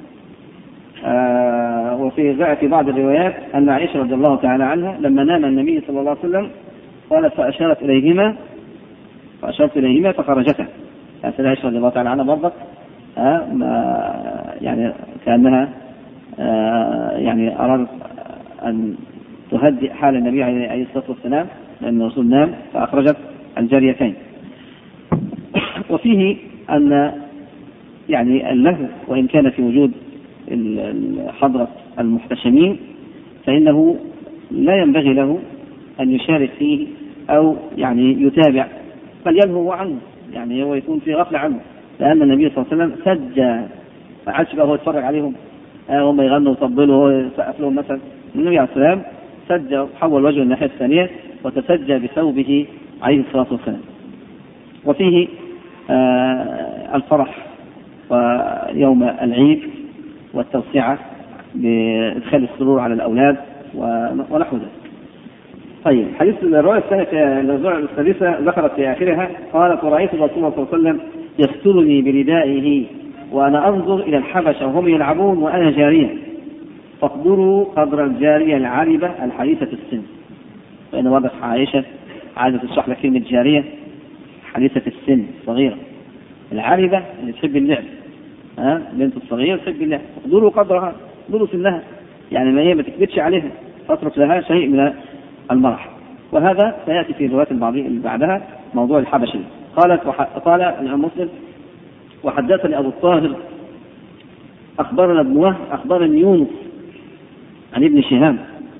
A: وفي جاء في بعض الروايات أن عائشة رضي الله تعالى عنها لما نام النبي صلى الله عليه وسلم قالت فأشارت إليهما فخرجتا. عائشة رضي الله تعالى عنها برضك يعني كأنها يعني أرادت أن تهدئ حال النبي عليه الصلاة والسلام، لأن الرسول نام فأخرجت الجاريتين. وفيه أن يعني اللهو وإن كان في وجود حضرة المحتشمين فإنه لا ينبغي له أن يشارك فيه أو يعني يتابع فلينهوا عنه، يعني هو يكون في غفلة عنه، لأن النبي صلى الله عليه وسلم سجى، ما عادش بقى هو يتفرج عليهم هم يغنوا ويطبلوا وهو يسقف لهم مثلا. النبي عليه السلام سجى وحول وجهه الناحية الثانية وتسجى بثوبه عليه الصلاة والسلام. وفيه الفرح ويوم العيد والتوسعة بإدخال السرور على الأولاد ونحو ذلك. طيب، حديث الرواية الثانية الثالثة ذكرت في آخرها قالت: ورأيت رسول الله صلى الله عليه وسلم يسترني بردائه وأنا أنظر إلى الحبشة وهم يلعبون وأنا جارية، فاقدروا قدر الجارية العربة الحديثة السن. فإن واضح عائشة عايزة تشرح لك كلمة جارية حديثة السن صغيرة، العربة اللي تحب اللعب، بنت الصغير تحب اللعب، فاقدروا قدرها، اقدروا سنها، يعني ما هي ما تكبتش عليها، فاترك لها شيء من المرح. وهذا سيأتي في الروايات اللي بعدها موضوع الحبشة. قال الإمام مسلم: وحدثني أبو الطاهر أخبرنا ابن وهب أخبرني يونس عن ابن شهاب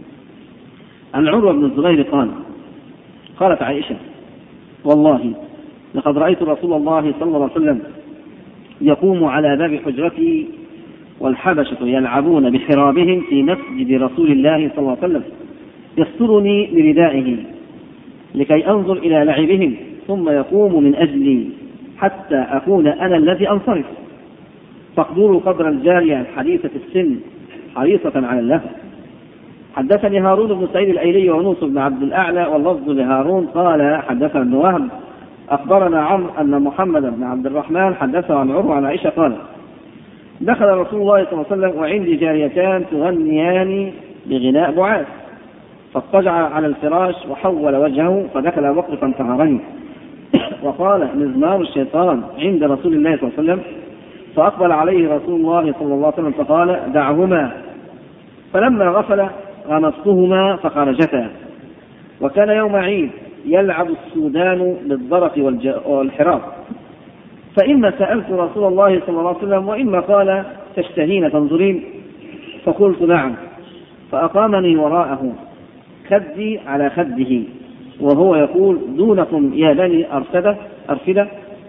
A: عن عروة بن الزبير قالت عائشة: والله لقد رأيت رسول الله صلى الله عليه وسلم يقوم على باب حجرتي والحبشة يلعبون بحرابهم في مسجد رسول الله صلى الله عليه وسلم، يسترني بردائه لكي أنظر إلى لعبهم، ثم يقوم من أجلي حتى أكون أنا الذي أنصرف، فاقدروا قدر الجارية حديثة السن حريصة على اللهو. حدثني هارون بن سعيد الأيلي ونوس بن عبد الأعلى واللفظ لهارون قال: حدثنا ابن وهب أخبرنا عمرو أن محمد بن عبد الرحمن حدثه عن عروة عن عائشة قال: دخل رسول الله صلى الله عليه وسلم وعندي جاريتان تغنيان بغناء بعاث، فاضطجع على الفراش وحول وجهه، فدخل أبو بكر فانتهرني وقال: مزمار الشيطان عند رسول الله صلى الله عليه وسلم، فأقبل عليه رسول الله صلى الله عليه وسلم فقال: دعهما. فلما غفل غمصتهما فخرجتا. وكان يوم عيد يلعب السودان بالضرط والحراب، فإما سألت رسول الله صلى الله عليه وسلم وإما قال: تشتهين تنظرين؟ فقلت: نعم. فأقامني وراءه خدي على خده وهو يقول: دونكم يا بني أرفدة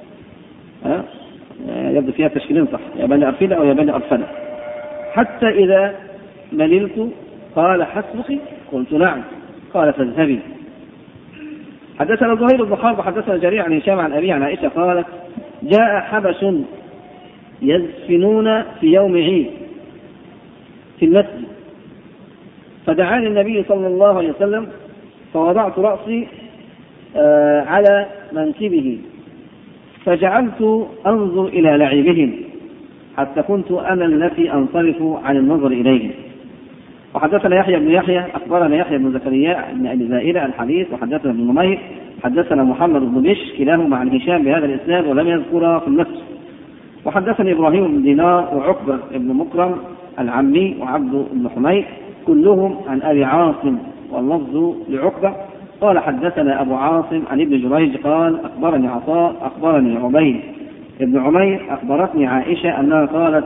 A: يبدو فيها تشكيلين صح، يا بني أرفدة أو يا بني أرفدة، حتى إذا مللت قال: حسبك؟ قلت: نعم. قال: فاذهبي. حدثنا زهير بن حرب حدثنا جرير عن هشام عن أبي عن عائشة قالت: جاء حبش يزفنون في يوم عيد في المسجد، فدعاني النبي صلى الله عليه وسلم، فوضعت رأسي على منكبه، فجعلت أنظر إلى لعبهم حتى كنت أنا التي أنصرف عن النظر إليهم. وحدثنا يحيى بن يحيى أخبرنا يحيى بن زكريا بن أبي زائدة الحديث، وحدثنا ابن نمير حدثنا محمد بن بشر كلاهما عن هشام بهذا الإسناد ولم يذكر في النفس. وحدثني إبراهيم بن دينار وعقبة بن مكرم العمي وعبد بن حميد كلهم عن أبي عاصم واللفظ لعقبة قال: حدثنا أبو عاصم عن ابن جريج قال: أخبرني عطاء أخبرني عبيد ابن عمير أخبرتني عائشة أنها قالت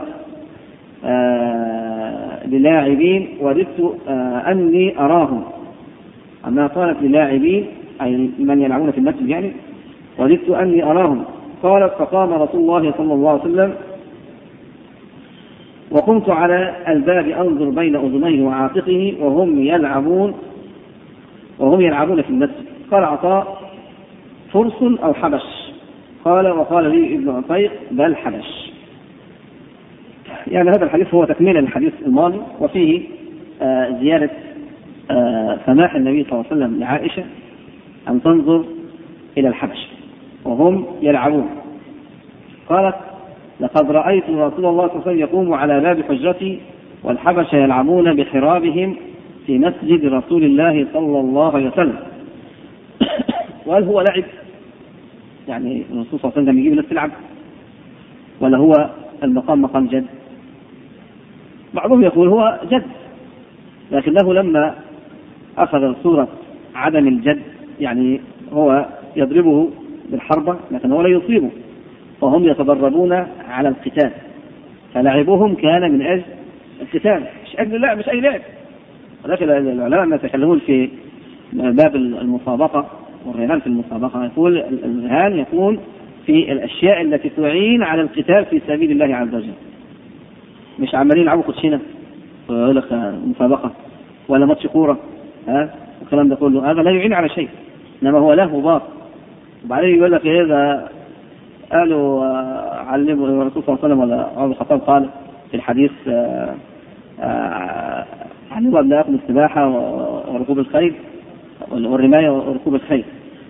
A: للاعبين: وددت أني أراهم، أنها قالت للاعبين أي من يلعبون في المسجد يعني: وددت أني أراهم. قالت: فقام رسول الله صلى الله عليه وسلم وقمت على الباب أنظر بين أذنيه وعاتقه وهم يلعبون في المسجد. قال عطاء: فرس أو حبش؟ قال: وقال لي ابن عطيق: بل حبش. يعني هذا الحديث هو تكملة للحديث الماضي، وفيه زيادة سماح النبي صلى الله عليه وسلم لعائشة أن تنظر إلى الحبش وهم يلعبون. قالت: لقد رأيت رسول الله صلى الله عليه وسلم يقوم على باب حجرتي والحبش يلعبون بحرابهم في مسجد رسول الله صلى الله عليه وسلم. وهل هو لعب؟ يعني الرسول صلى الله عليه وسلم يجيب الناس تلعب، ولا هو المقام مقام جد؟ بعضهم يقول هو جد، لكنه لما أخذ صورة عدم الجد، يعني هو يضربه بالحربة لكن هو لا يصيبه، وهم يتدربون على القتال، فلعبهم كان من أجل القتال مش أجل اللعب، مش أي لعب. ولكن العلماء يتكلمون في باب المسابقة والرهان في المسابقة. يقول الرهان يكون في الأشياء التي تعين على القتال في سبيل الله عز وجل، مش عمالين يلعبوا كوتشينة ويقول لك مسابقة ولا ماتش كورة الكلام ده كله، هذا لا يعين على شيء، إنما هو له باطل. وبعدين يقول لك إيه ده قالوا علموا الرسول صلى الله عليه وسلم ولا عمر بن الخطاب قال في الحديث علموا أبناءكم السباحة وركوب الخيل والرماية وركوب الخيل.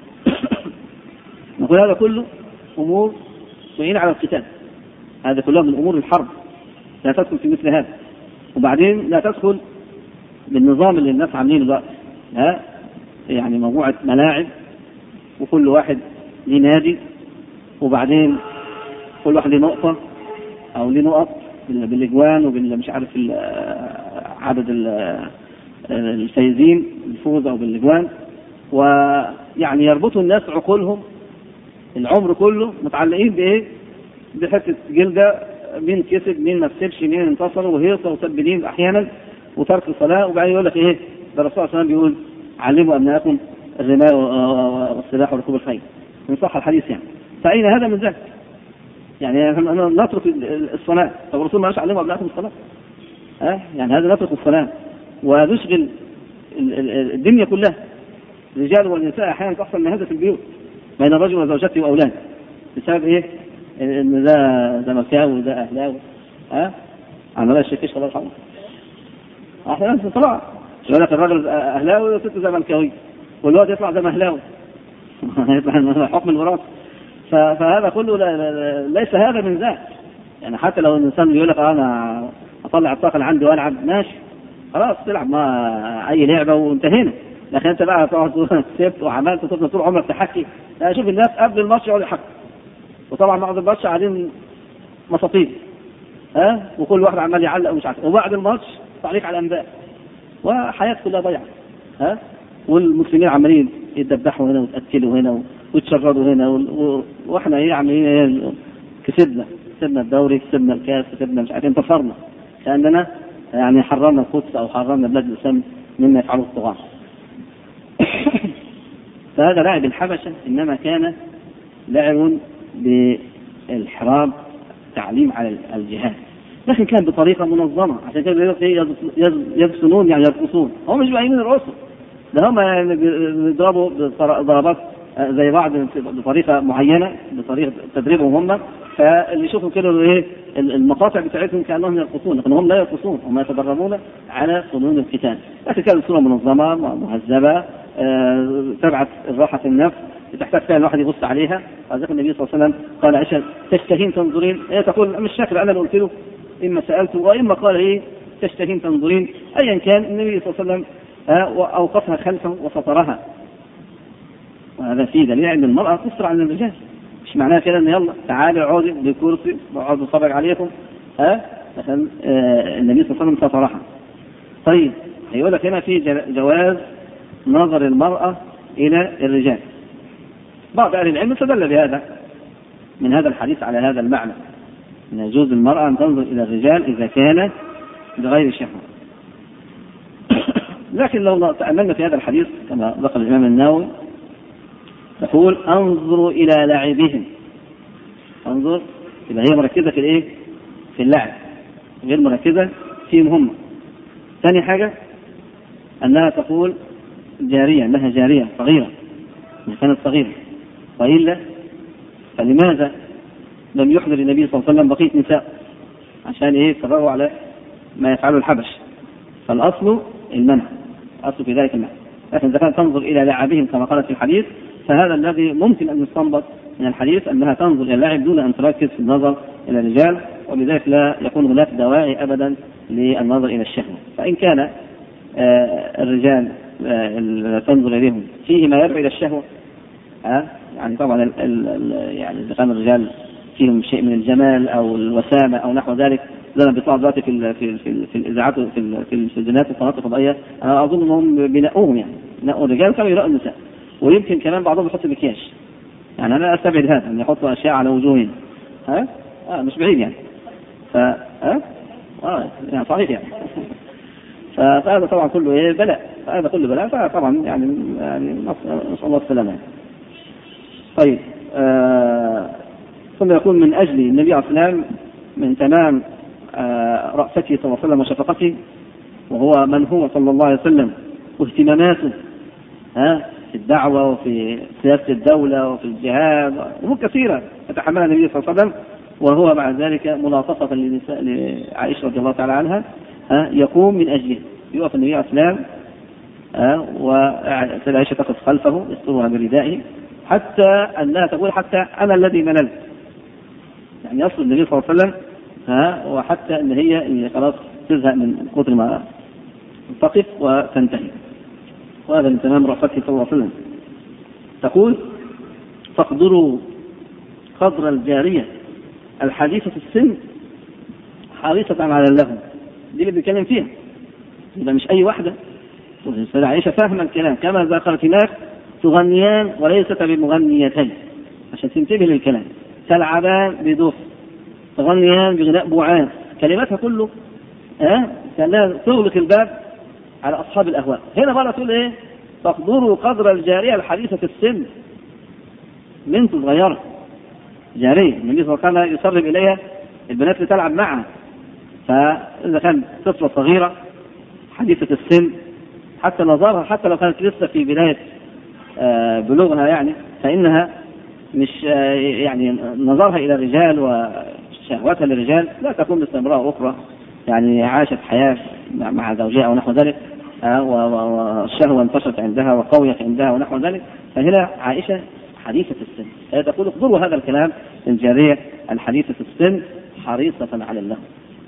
A: نقول هذا كله أمور تعين على القتال، هذا كله من أمور الحرب لا تدخل في مثل هذا. وبعدين لا تدخل بالنظام اللي الناس عاملينه دلوقتي، يعني مجموعة ملاعب وكل واحد ليه نادي، وبعدين كل واحد ليه نقطة أو ليه نقط بالإجوان وبالمش عارف عدد الفايزين بالفوز أو بالإجوان، ويعني يربطوا الناس عقولهم العمر كله متعلقين بإيه؟ بحتة جلدة، مين كسب مين ما كسبش مين انتصر وهيصة وتبدين أحيانا وترك الصلاة. وبعدين يقول لك إيه ده الرسول صلى الله عليه وسلم بيقول علموا أبناءكم الرماية والسباحة وركوب الخيل، من صح الحديث يعني. فأين هذا من ذلك؟ يعني نترك الصلاة، طب الرسول ما قالش علموا أبناءكم الصلاة؟ يعني هذا نترك الصلاة ونشغل الدنيا كلها، الرجال والنساء أحيانا تحصل من هذا في البيوت بين الرجل وزوجته وأولاده بسبب إيه؟ إن ده زملكاوي وده أهلاوي عملاء الشيكيش الله يرحمه أحيانا في الصلاة يقول لك الرجل أهلاوي والست زملكاوي والوقت يطلع زمهلاوي يطلع حكم الوراثة. فهذا كله ليس هذا من ذاك. يعني حتى لو الإنسان يقول لك أنا أطلع الطاقة اللي عندي وألعب ماشي خلاص تلعب ما أي لعبة وانتهينا، لكن أنت بقى تقعد سبت وعملت وتفضل طول عمرك تحكي. لا شوف الناس قبل الماتش يقعدوا يحكوا، وطبعا بعد الماتش قاعدين مساطيل وكل واحد عمال يعلق ومش عارف، وبعد الماتش تعليق على الأنباء وحياة كلها ضيعة. والمسلمين عمالين يتذبحوا هنا ويتقتلوا هنا ويتشردوا هنا واحنا يعني كسبنا الدوري، كسبنا الكاس، كسبنا مش عارف انتصرنا، كأننا يعني حررنا القدس او حررنا بلاد الاسلام مما يفعله الطغاة. فهذا لعب الحبشة انما كان لعب بالحراب، تعليم على الجهاد، لكن كان بطريقة منظمة. عشان كده يبسنون يعني يرقصون، هم مش بايمين الرؤوس، ده هم يعني بيضربوا ضربات زي بعض بطريقة معينة بطريقة تدريبهم هم، فاللي يشوفوا كده ايه المقاطع بتاعتهم كأنهم يرقصون، لكن هم لا يرقصون، هم يتدربون على فنون القتال. لكن كانت صورة منظمة مهذبة تبعث الراحة في النفس، تحتاج فيها الواحد يبص عليها. وذلك النبي صلى الله عليه وسلم قال عائشة تشتهين تنظرين، هي تقول مش شكل انا اللي قلت له، اما سألته واما قال ايه تشتهين تنظرين. ايا كان النبي صلى الله عليه وسلم اوقفها خلفه وسطرها، وهذا فيه دليل ان المرأة تسرع عن الرجال. مش معناها كده ان يلا تعالوا اقعدوا بكرسي واقعدوا اتفرج عليكم لكن النبي صلى الله عليه وسلم سطرها. طيب هيقول لك هنا في جواز نظر المرأة الى الرجال. بعض اهل العلم استدل بهذا من هذا الحديث على هذا المعنى، ان يجوز المرأة ان تنظر الى الرجال اذا كان بغير شهوة. لكن لو تأملنا في هذا الحديث كما ذكر الإمام النووي تقول انظروا إلى لعبهم، انظر يبقى هي مركزة في الايه؟ في اللعب، غير مركزة فيهم هم. ثاني حاجة أنها تقول جارية، أنها جارية صغيرة، كانت صغيرة، وإلا فلماذا لم يحضر النبي صلى الله عليه وسلم بقية نساء عشان ايه؟ يتفرغوا على ما يفعله الحبش. فالأصل المنع، الأصل في ذلك المنع. لكن إذا كانت تنظر إلى لعبهم كما قالت في الحديث، فهذا الذي ممكن أن يستنبط من الحديث أنها تنظر إلى اللعب دون أن تركز في النظر إلى الرجال، وبذلك لا يكون هناك دواعي أبدا للنظر إلى الشهوة. فإن كان الرجال تنظر إليهم فيه ما يدعو إلى الشهوة، يعني طبعا يعني إذا كان الرجال فيهم شيء من الجمال أو الوسامة أو نحو ذلك، زي ما بيطلعوا دلوقتي في الإذاعات في الجنات والقنوات الفضائية، أنا أظن أنهم بينقوهم، يعني نقوا الرجال كانوا ينقوا النساء، ويمكن كمان بعضهم يحط مكياج. يعني أنا أستبعد هذا أن يحطوا أشياء على وجوههم، مش بعيد يعني. يعني صحيح يعني. فهذا طبعا كله بلاء، هذا كله بلاء، فطبعا يعني نسأل الله السلامة. طيب ثم يكون من أجل النبي عليه الصلاة والسلام من تمام رأفته صلى الله عليه وسلم وشفقته، وهو من هو صلى الله عليه وسلم، واهتماماته في الدعوة وفي سياسة الدولة وفي الجهاد، أمور كثيرة يتحملها النبي صلى الله عليه وسلم، وهو مع ذلك ملاطفة لعائشة رضي الله تعالى عنها يقوم من أجله، يقف النبي عليه الصلاة والسلام وسيدة عائشة تقف خلفه يسترها بردائه، حتى أنها تقول حتى أنا الذي مللت، يعني يصل النبي صلى الله عليه وسلم وحتى أن هي اللي خلاص تزهق من كثر ما تقف وتنتهي. وهذا من تمام رأفته صلى الله عليه وسلم. تقول فاقدروا قدر الجارية الحديثة السن حريصة على اللهو، دي اللي بيتكلم فيها، يبقى مش أي واحدة. والسيدة عائشة فاهمة الكلام كما ذكرت هناك تغنيان وليست بمغنيتين، عشان تنتبه للكلام، تلعبان بدف، تغنيان بغناء بوعان، كلماتها كله كان تغلق الباب على أصحاب الأهواء. هنا بقى تقول إيه؟ تقدروا قدر الجارية الحديثة السن، بنت صغيرة جارية النبي صلى الله عليه وسلم يسرب إليها البنات اللي تلعب معها، فإذا كانت طفلة صغيرة حديثة السن حتى نظرها حتى لو كانت لسه في بداية بلوغها يعني، فإنها مش يعني نظرها إلى الرجال وشهوتها للرجال لا تكون مثل امرأة أخرى يعني عاشت حياة مع زوجها أو نحو ذلك، والشهوة انتشرت عندها وقويت عندها ونحو ذلك. فهنا عائشة حديثة السن، هي تقول اقدروا هذا الكلام الجارية الحديثة السن حريصة على الله.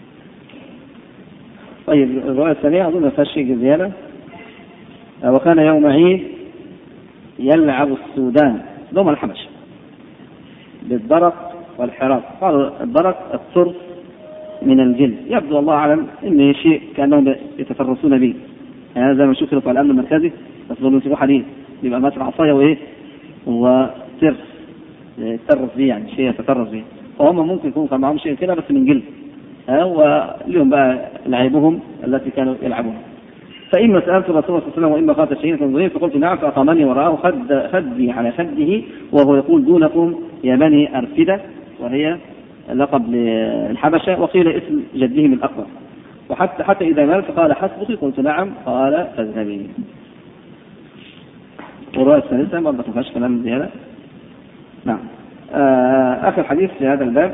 A: طيب الرواية الثانية أظن ما فيهاش شيء زيادة. وكان يوم عيد يلعب السودان دوم الحبش بالبرق والحراك. قالوا البرق الصرف من الجلد، يبدو الله أعلم إنه شيء كانوا يتفرسون به، هذا ما شكرت على الأمن المركزي يصدرون يمسكوا حديد يبقى ماسك عصاية وإيه وترس يترس به، يعني شيء يتترس به، وهم ممكن يكون كان معهم شيء كده بس من جلد، ولهم بقى لعبهم التي كانوا يلعبون. فإما سألت الرسول صلى الله عليه وسلم وإما قال تشهين تنظرين، فقلت نعم، فأقامني وراءه خدي على خده وهو يقول دونكم يا بني أرفدة، وهي لقب للحبشة، وقيل اسم جدهم الأكبر. وحتى إذا مال فقال حسبك، قلت نعم، قال فاذهبي. والرواية الثالثة برضه ما فيهاش كلام زيادة. نعم. آخر حديث في هذا الباب.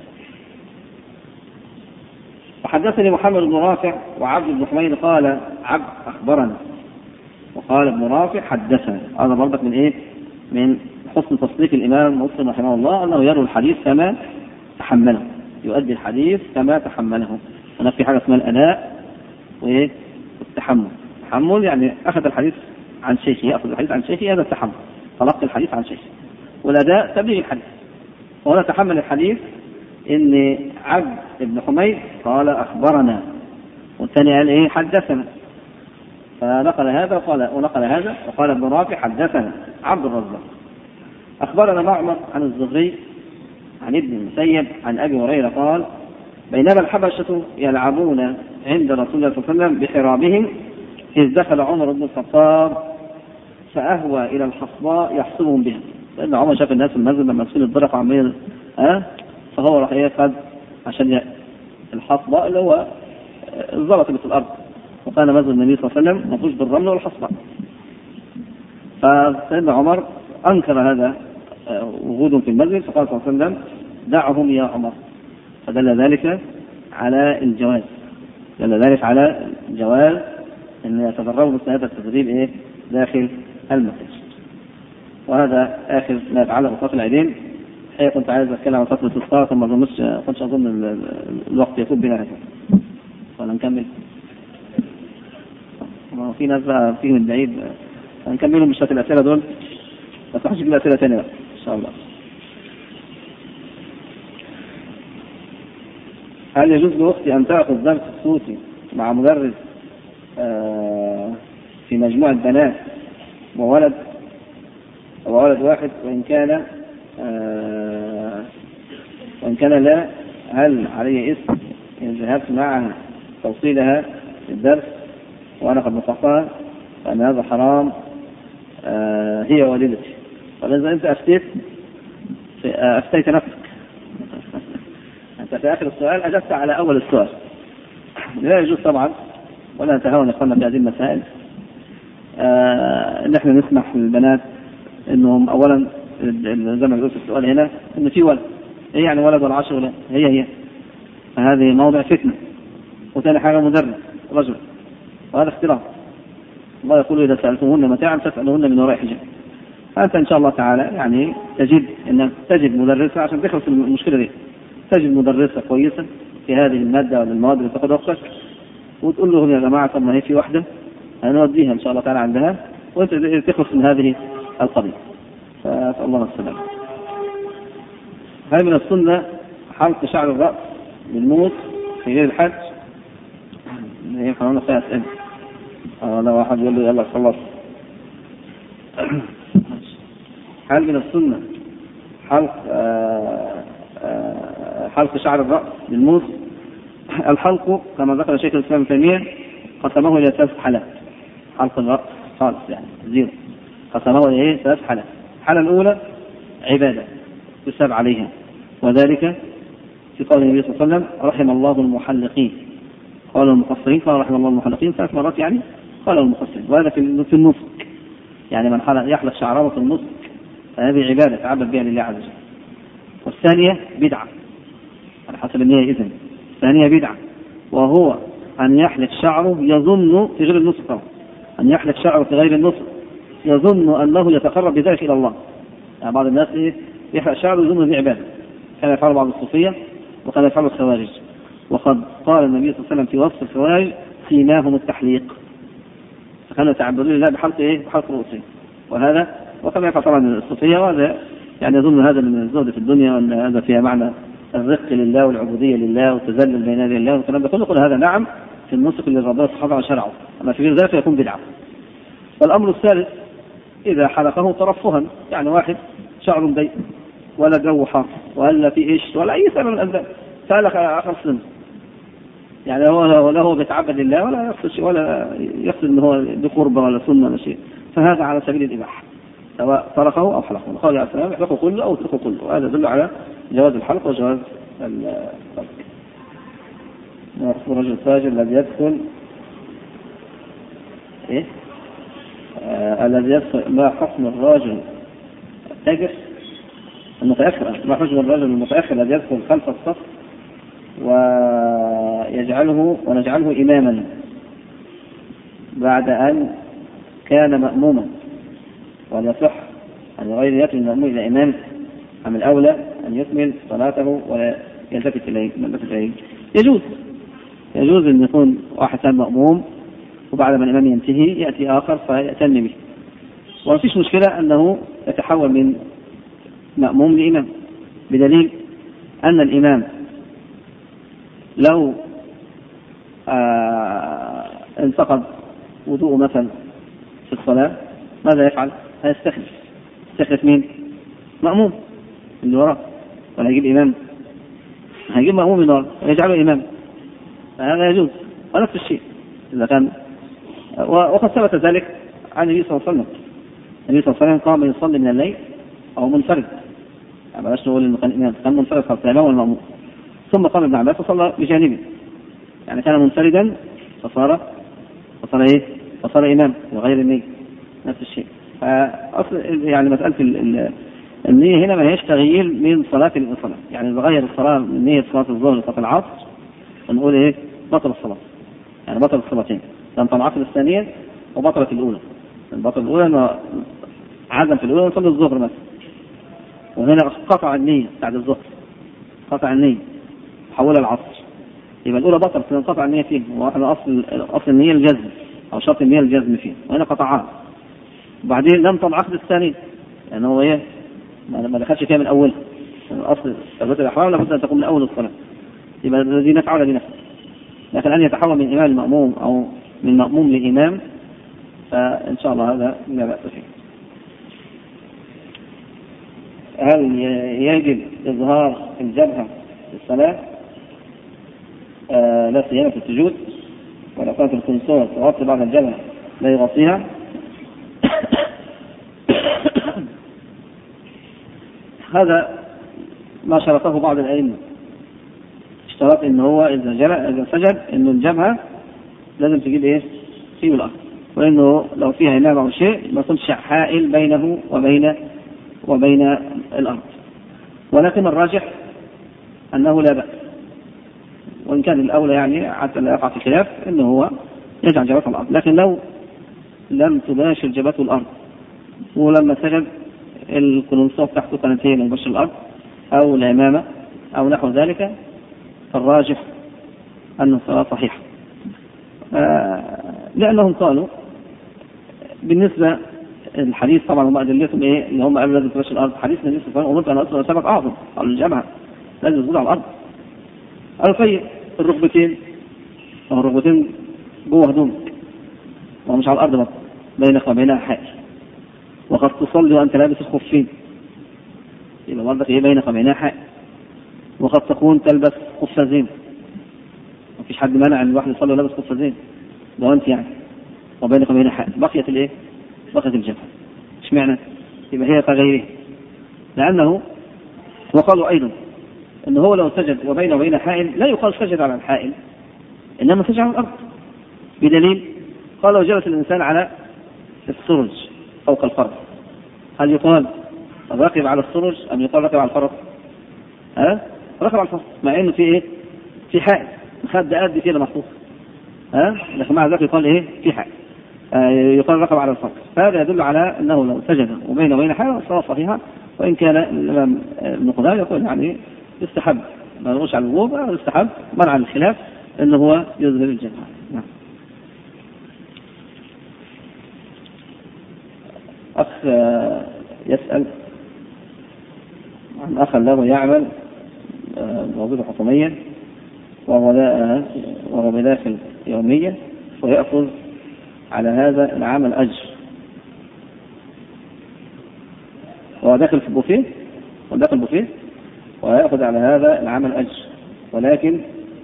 A: وحدثني محمد بن رافع وعبد بن حميد قال عبد أخبرنا، وقال ابن رافع حدثنا. هذا برضه من إيه؟ من حسن تصديق الإمام مسلم رحمه الله أنه يروي الحديث كما تحمله، يؤدي الحديث كما تحمله. هناك في حاجة اسمها الأداء وإيه؟ التحمل. التحمل يعني أخذ الحديث عن شيخه، يأخذ الحديث عن شيخه، هذا التحمل، تلقي الحديث عن شيخه. والأداء تبليغ الحديث. وهنا تحمل الحديث إن عبد بن حميد قال أخبرنا، والثاني قال إيه؟ حدثنا. فنقل هذا ونقل هذا، وقال ابن رافع حدثنا عبد الرزاق. أخبرنا معمر عن الزهري عن ابن المسيب عن أبي هريرة قال بينما الحبشة يلعبون عند رسول الله صلى الله عليه وسلم بحرابهم إذ دخل عمر بن الخطاب فأهوى إلى الحصباء يحصبهم بها، لأن عمر شاف الناس في المسجد لما يصير الضرق عمال فهو راح يأخذ عشان الحصباء اللي هو الزلط اللي في الأرض، وكان مسجد النبي صلى الله عليه وسلم مفروش بالرمل والحصباء. فسيدنا عمر أنكر هذا وجودهم في المسجد، فقال صلى الله عليه وسلم دعهم يا عمر، فدل ذلك على الجواز، دل ذلك على الجواز أن يتدربوا مثل هذا التدريب إيه داخل المسجد. وهذا آخر ما يتعلق بصلاة العيدين. كنت عايز أتكلم عن صلاة الاستسقاء ثم ما كنتش أظن الوقت يكون بنا هذا، ولا نكمل؟ في ناس بقى فيهم البعيد، هنكملهم بشوية الأسئلة دول، بس ما حدش يجيب أسئلة تانية بقى إن شاء الله. هل يجوز لأختي أن تأخذ درس صوتي مع مدرس في مجموعة بنات وولد واحد، وإن كان لا، هل علي اسم إن ذهبت معها توصيلها الدرس وأنا قد نصحتها؟ فأن هذا حرام هي والدتي. فإذا أنت أفتيت نفسك أنت في آخر السؤال أجبت على أول السؤال. لا يجوز طبعا ولا نتهاون يقولنا في هذه المسائل ان احنا نسمح للبنات انهم اولا زي ما بيقول في السؤال هنا ان في ولد، ايه يعني ولد ولا 10 ولاد؟ هي فهذه موضع فتنه. وثاني حاجه مدرس رجل، وهذا اختلاف. الله يقول اذا سالتموهن متاعا فاسالوهن من وراء حجاب. فانت ان شاء الله تعالى يعني تجد مدرسه عشان تخلص المشكله دي، تجد مدرسه كويسه في هذه الماده ولا المواد اللي تاخذ وقتك، وتقول لهم يا جماعه طب ما هي في واحده هنوديها ان شاء الله تعالى عندها وانت تخلص من هذه القضيه. فاسال الله السلامه. هل من السنه حلق شعر الراس للموت في غير الحج؟ هي قانون فيها اسئله. لو واحد يقول لي يلا خلص. هل من السنه حلق شعر الراس للموت؟ الحلق كما ذكر شيخ الاسلام ابن تيميه قسمه الى 3 حالات. حلق الرأس خالص يعني زيرو، قسمه الى 3 حالات. الحالة الأولى عبادة يساب عليها، وذلك في قول النبي صلى الله عليه وسلم رحم الله المحلقين، قال المقصرين، قال رحم الله المحلقين 3 مرات يعني قال المقصرين. وهذا في النسك، يعني من يحلق شعره في النسك فهذه عبادة تعبد بها لله عز وجل. والثانية بدعة على حسب النية. إذن الثانية بدعة، وهو أن يحلق شعره يظن في غير النسك طبعا، أن يحلق شعره في غير النسك يظن أنه يتقرب بذلك إلى الله. يعني بعض الناس يحلق شعره يظن ذي عبادة، كان يفعل بعض الصوفية وكان يفعل الخوارج. وقد قال النبي صلى الله عليه وسلم في وصف الخوارج سيماهم التحليق، فكانوا يتعبدون لله بحلق بحلق رؤوسهم. وهذا وكما يفعل طبعا الصوفية، وهذا يعني يظن هذا من الزهد في الدنيا، وأن هذا فيها معنى الرق لله والعبودية لله والتذلل بين يدي الله والكلام ده كله. هذا نعم في النسك اللي ربنا سبحانه شرعه، أما في غير ذلك يكون بدعة. والأمر الثالث إذا حلقه ترفها، يعني واحد شعر ضيق ولا جو حار ولا في إيش ولا أي سبب من الأسباب فحلق آخر سن، يعني هو بيتعبد لله ولا يقصد ولا يقصد إن هو بقربة ولا سنة ولا شيء، فهذا على سبيل الإباحة سواء طرقه أو حلقه. قال عليه السلام يحلقه كله أو يتركه كله، وهذا يدل على جواز الحلق وجواز الطرق. الرجل الفاجر الذي يدخل الذي يدخل ما حكم الراجل التاجر المتأخر، ما حكم الرجل المتأخر الذي يدخل خلف الصف ونجعله إماما بعد أن كان مأموما، وأن يصح أن يغير نيته المأموم إلى إمام، أم الأولى أن يكمل صلاته ولا يلتفت إليه؟ يجوز أن يكون واحد كان مأموم وبعد ما الإمام ينتهي يأتي آخر فيأتم به، وما فيش مشكلة أنه يتحول من مأموم لإمام، بدليل أن الإمام لو انتقد وضوء مثلا في الصلاة ماذا يفعل؟ هيستخلف مين؟ مأموم اللي وراه، ولا يجيب إمام؟ هيجيب مأموم من وراه ويجعله إمام، فهذا يجوز. ونفس الشيء إذا كان، وقد ثبت ذلك عن النبي صلى الله عليه وسلم. النبي صلى الله عليه وسلم قام يصلي من الليل أو منفرد، يعني بلاش نقول إنه كان إمام، كان منفرد خلف الإمام والمأموم، ثم قام ابن عباس وصلى بجانبه، يعني كان منفردا فصار إمام وغير النية. نفس الشيء. فأصل يعني مسألة النية هنا ما هيش تغيير من صلاة إلى صلاة، يعني بغير الصلاة من نية صلاة الظهر لصلاة العصر ونقول بطل الصلاة، يعني بطل الصلاتين، لم تنعقد الثانية وبطلت الأولى. البطل الأولى أنه عزم في الأولى ونصلي الظهر مثلا، وهنا قطع النية بعد الظهر، قطع النية حولها العصر، يبقى الأولى بطلت لأن قطع النية فيه، وإحنا أصل النية الجزم أو شرط النية الجزم فيه، وهنا قطعها. وبعدين لم تنعقد الثانية يعني هو ما دخلش فيها من أولها، يعني أصل ثبات الأحوال لابد أن تكون من أول الصلاة، يبقى الذي نفعل بنفسه. لكن أن يتحول من إمام لمأموم أو من مأموم لإمام فإن شاء الله هذا لا بأس فيه. هل يجب إظهار الجبهة في الصلاة لا سيما في السجود؟ ولا كانت الخنصور تغطي بعض الجبهة لا يغطيها؟ هذا ما شرطه بعض الأئمة، اشترط إن هو إذا سجد إنه الجبهة لازم تجيب إيه؟ تجيب الأرض، وإنه لو فيها إمام أو شيء ما يكونش حائل بينه وبين الأرض. ولكن الراجح أنه لا بأس، وإن كان الأولى يعني حتى لا يقع في خلاف إنه هو يجعل جبهته الأرض. لكن لو لم تباشر جبهته الأرض ولما سجد القلنسوة تحته كانت هي مباشر الأرض أو العمامة أو نحو ذلك، فالراجح أن الصلاة صحيحة، لأنهم قالوا بالنسبة الحديث طبعا هم أدلتهم إيه اللي هم قالوا لازم تباشر الأرض. حديث النبي صلى الله عليه وسلم أمرت أن أصل سبق أعظم، قالوا الجبهة لازم تزود على الأرض. قالوا طيب الركبتين، الركبتين جوه هدومك ومش على الأرض بقى، بينك وبينها حائل، وقد تصلي وأنت لابس الخفين، يبقى برضك إيه بينك وبينها حائل، وقد تكون تلبس قفازين، مفيش حد منع ان الواحد يصلي ولابس قفازين لو انت يعني، وبينك وبينها حائل، بقيت الايه؟ بقيت الجبهة. اشمعنى؟ يبقى هي كغيره، لأنه وقالوا أيضا أنه هو لو سجد وبينه وبين حائل لا يقال سجد على الحائل، إنما سجد على الأرض، بدليل قال لو جلس الإنسان على السرج فوق الفرس هل يقال ركب على السرج أم يقال ركب على الفرس؟ ركب على الفرس، مع إنه في إيه؟ في حائل خد قد كده محطوط، لكن مع ذلك يقال إيه؟ في حائل، يقال ركب على الفرس. فهذا يدل على أنه لو سجد وبينه وبين حائل الصلاة صحيحة، وإن كان الإمام ابن قدامة يقول يعني يستحب، ما نقولش على الوضوء، يستحب منع الخلاف أنه هو يظهر الجبهة. أخ يسأل عن أخ له يعمل وظيفة حكومية وهو بداخل يومية ويأخذ على هذا العمل أجر، وهو داخل في البوفيه ويأخذ على هذا العمل أجر، ولكن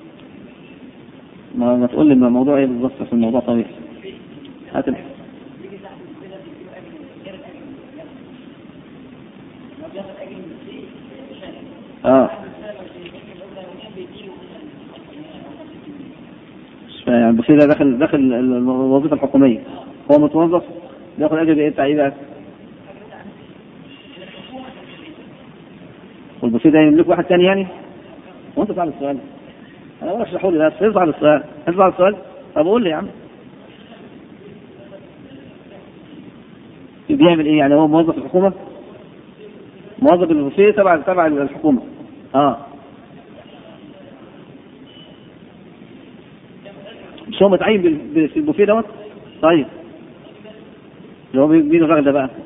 A: ما تقول لي الموضوع إيه بالضبط، في الموضوع طويل. يعني البوفيه ده داخل الوظيفة الحكومية، هو متوظف يأخذ أجر إيه تعيينات، والبوفيه ده يملك واحد ثاني يعني، وأنت تعرف السؤال، أنا ولا أشرحه لي بس يطلع السؤال، طب قول لي يا عم بيعمل إيه؟ يعني هو موظف الحكومة، موظف البوفيه تبع الحكومة. مش هو متعين في البوفيه دوت؟ طيب اللي هو بيديله الراجل ده بقى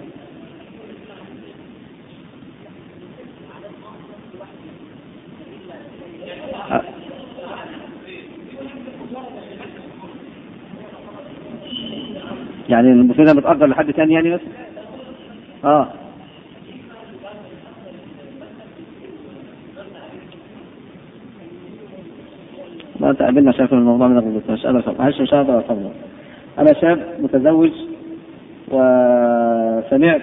A: يعني البوفيه ده متأجر لحد تاني يعني بس؟ ما تقابلنا شايف الموضوع من الغلط، مش قادر أصبر. أنا شاب متزوج وسمعت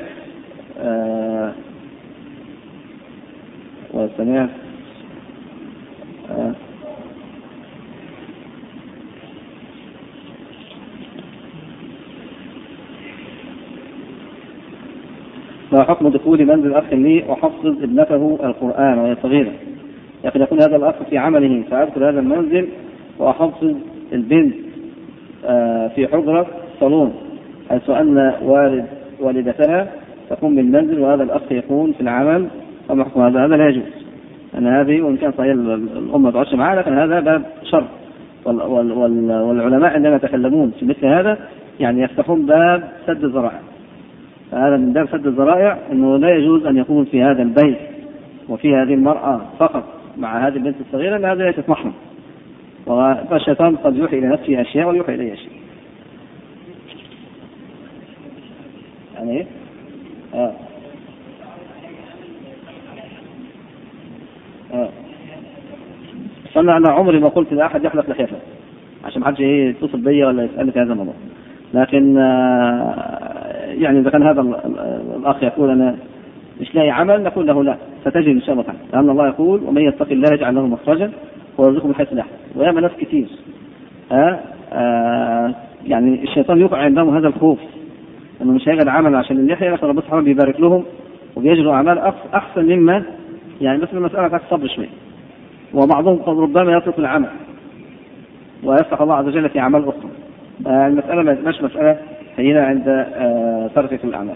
A: ما حكم دخول منزل أخ لي وحفظ ابنته القرآن وهي صغيرة، لكن يكون هذا الأخ في عمله فأدخل هذا المنزل وأحفظ البنت في حجرة صالون، حيث أن والدتها تكون بالمنزل وهذا الأخ يكون في العمل، فما حكم هذا لا يجوز. أن هذه وإن كان صحيح الأمة ما تعيش معها، لكن هذا باب شر، والعلماء عندما يتكلمون في مثل هذا يعني يفتحون باب سد الذرائع، فهذا من باب سد الذرائع، أنه لا يجوز أن يكون في هذا البيت وفي هذه المرأة فقط مع هذه البنت الصغيرة، لأن هذا ليست محرم، فالشيطان قد يوحي إلى نفسه أشياء ويوحي إليه أشياء. يعني إيه؟ أنا عمري ما قلت لأحد يحلق لحيته عشان ما حدش يتصل بي ولا يسألني في هذا الموضوع، لكن يعني إذا كان هذا الأخ يقول أنا مش لاقي عمل نقول له لا، فتجد إن شاء الله تعالى، لأن الله يقول ومن يتق الله يجعل له مخرجا ويرزقه من حيث لا يحتسب. وياما ناس كتير يعني الشيطان يوقع عندهم هذا الخوف انه مش هيجد عمل عشان اللحيه، لكن ربنا سبحانه بيبارك لهم وبيجدوا اعمال احسن مما يعني مثل المساله بتاعت الصبر شويه. وبعضهم قد ربما يترك العمل ويفتح الله عز وجل في اعمال اخرى. المساله ما تبقاش مساله هينه عند ترك الاعمال.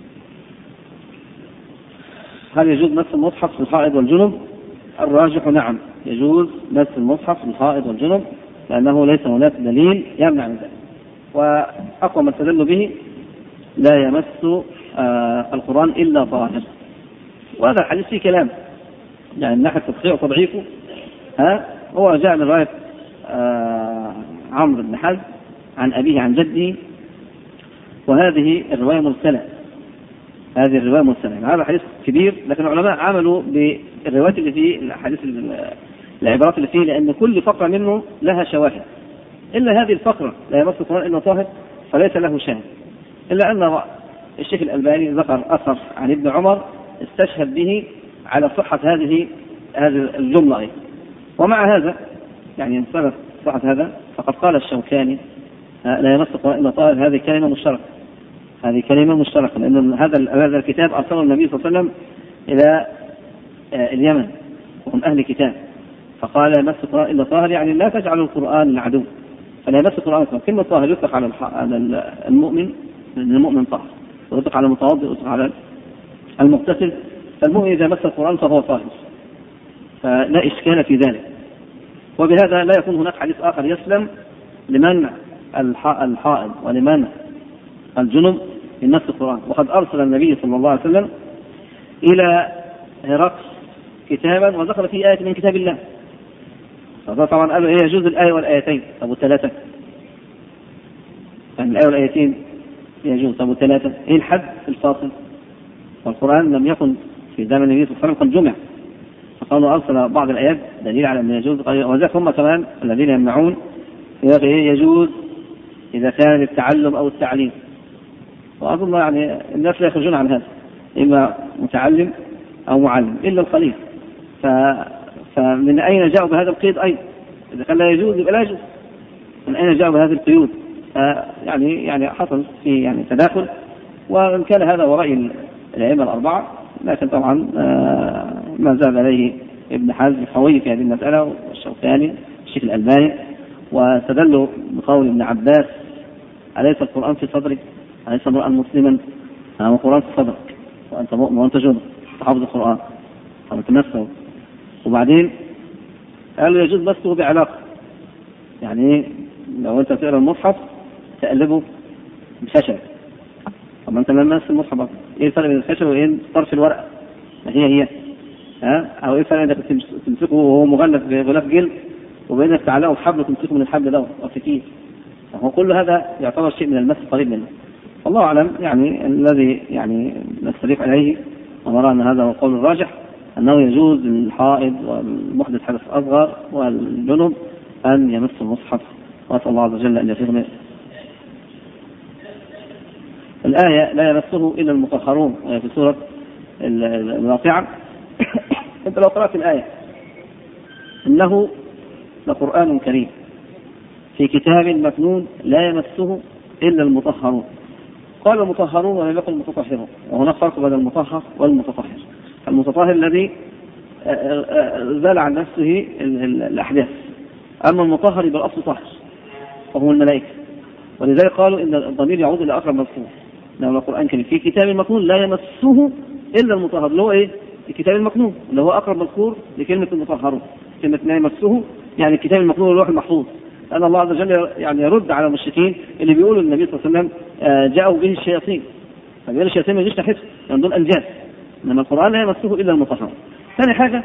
A: هل يجوز مس المصحف في الحائض والجنب؟ الراجح نعم، يجوز مس المصحف في الحائض والجنب، لأنه ليس هناك دليل يمنع من ذلك. وأقوى ما استدل به لا يمس القرآن إلا طاهر. وهذا الحديث فيه كلام يعني من ناحية تصحيح وتضعيفه. هو جاء من رواية عمرو بن حزم عن أبيه عن جده، وهذه الرواية مرسلة. هذه الرواية مرسلة. هذا حديث كبير، لكن العلماء عملوا بالروايات اللي فيه الحديث العبارات اللي فيه، لأن كل فقرة منه لها شواهد، إلا هذه الفقرة لا يمس القرآن إلا طاهر فليس له شاهد، إلا أن الشيخ الألباني ذكر أثر عن ابن عمر استشهد به على صحة هذه الجملة أيضا. ومع هذا يعني سبب صحة هذا فقد قال الشوكاني لا يمس القرآن إلا طاهر، هذه كلمة مشتركة، هذه كلمة مشتركة، لأن هذا الكتاب أرسله النبي صلى الله عليه وسلم إلى اليمن وهم أهل كتاب، فقال لا يمس القرآن إلا طاهر، يعني لا تجعل القرآن العدو، فلا يمس القرآن. كلمة طاهر يطلق على المؤمن، لأن المؤمن طاهر، ويطلق على المتوضئ، ويطلق على المغتسل. فالمؤمن إذا مس القرآن فهو طاهر، فلا إشكال في ذلك. وبهذا لا يكون هناك حديث آخر يسلم لمنع الحائض ولمنع الجنب من مس القرآن. وقد أرسل النبي صلى الله عليه وسلم إلى هرقل كتابا وذكر فيه آية من كتاب الله، فطبعا قالوا إيه يجوز الآية والآيتين، طب والثلاثة؟ يعني الآية والآيتين يجوز، طب والثلاثة؟ إيه الحد في الفاصل؟ والقرآن لم يكن في زمن النبي صلى الله عليه وسلم قد جمع، فقالوا أرسل بعض الآيات دليل على أن يجوز، وذلك هم كمان الذين يمنعون يجوز إذا كان للتعلم أو التعليم. وأظن يعني الناس لا يخرجون عن هذا، إما متعلم أو معلم إلا القليل. فمن أين جاءوا بهذا القيد أيضا؟ إذا كان لا يجوز يبقى لا يجوز، من أين جاءوا بهذه القيود؟ يعني حصل في يعني تداخل، وإن كان هذا ورأي الأئمة الأربعة، لكن طبعا ما زال عليه ابن حزم قوي في هذه المسألة، والشوكاني الشيخ الألباني، واستدلوا بقول ابن عباس أليس القرآن في صدرك؟ أليس امرأ مسلما؟ القرآن في صدرك وأنت مؤمن وأنت جنب تحفظ القرآن أو تمسه. وبعدين قالوا يجوز مسه بعلاقة، يعني لو أنت تقرأ المصحف تقلبه بخشب، طب أنت لما تمس المصحف إيه الفرق بين الخشب وإيه طرف الورقة؟ هي أو إيه الفرق إنك تمسكه وهو مغلف بغلاف جلد وبينك تعلقه بحبل وتمسكه من الحبل ده وتكيه؟ هو كل هذا يعتبر شيء من المس قريب منه. الله أعلم، يعني الذي يعني نستريح عليه ونرى أن هذا هو القول الراجح، أنه يجوز للحائض والمحدث حدث أصغر والجنب أن يمس المصحف، وأسأل الله عز وجل أن يفهم. الآية لا يمسه إلا المطهرون في سورة الواقعة. أنت لو قرأت الآية إنه لقرآن كريم في كتاب مكنون لا يمسه إلا المطهرون، قال المطهرون ولم يقل المتطهرون، وهناك فرق بين المطهر والمتطهر. المتطهر الذي زال عن نفسه الأحداث، أما المطهر يبقى الأصل طاهر وهو الملائكة. ولذلك قالوا إن الضمير يعود إلى أقرب مذكور، لأن القرآن كان في كتاب مكنون لا يمسه إلا المطهر، اللي هو إيه؟ الكتاب المكنون اللي هو أقرب مذكور لكلمة المطهرون. كلمة لا يمسه يعني الكتاب المكنون اللوح المحفوظ، لأن الله عز وجل يعني يرد على المشركين اللي بيقولوا النبي صلى الله عليه وسلم جاءوا به الشياطين، فبيقول الشياطين ما يجيش ناحيته لأن دول أنجاز، إنما القرآن لا يمسه إلا المطهرون. ثاني حاجة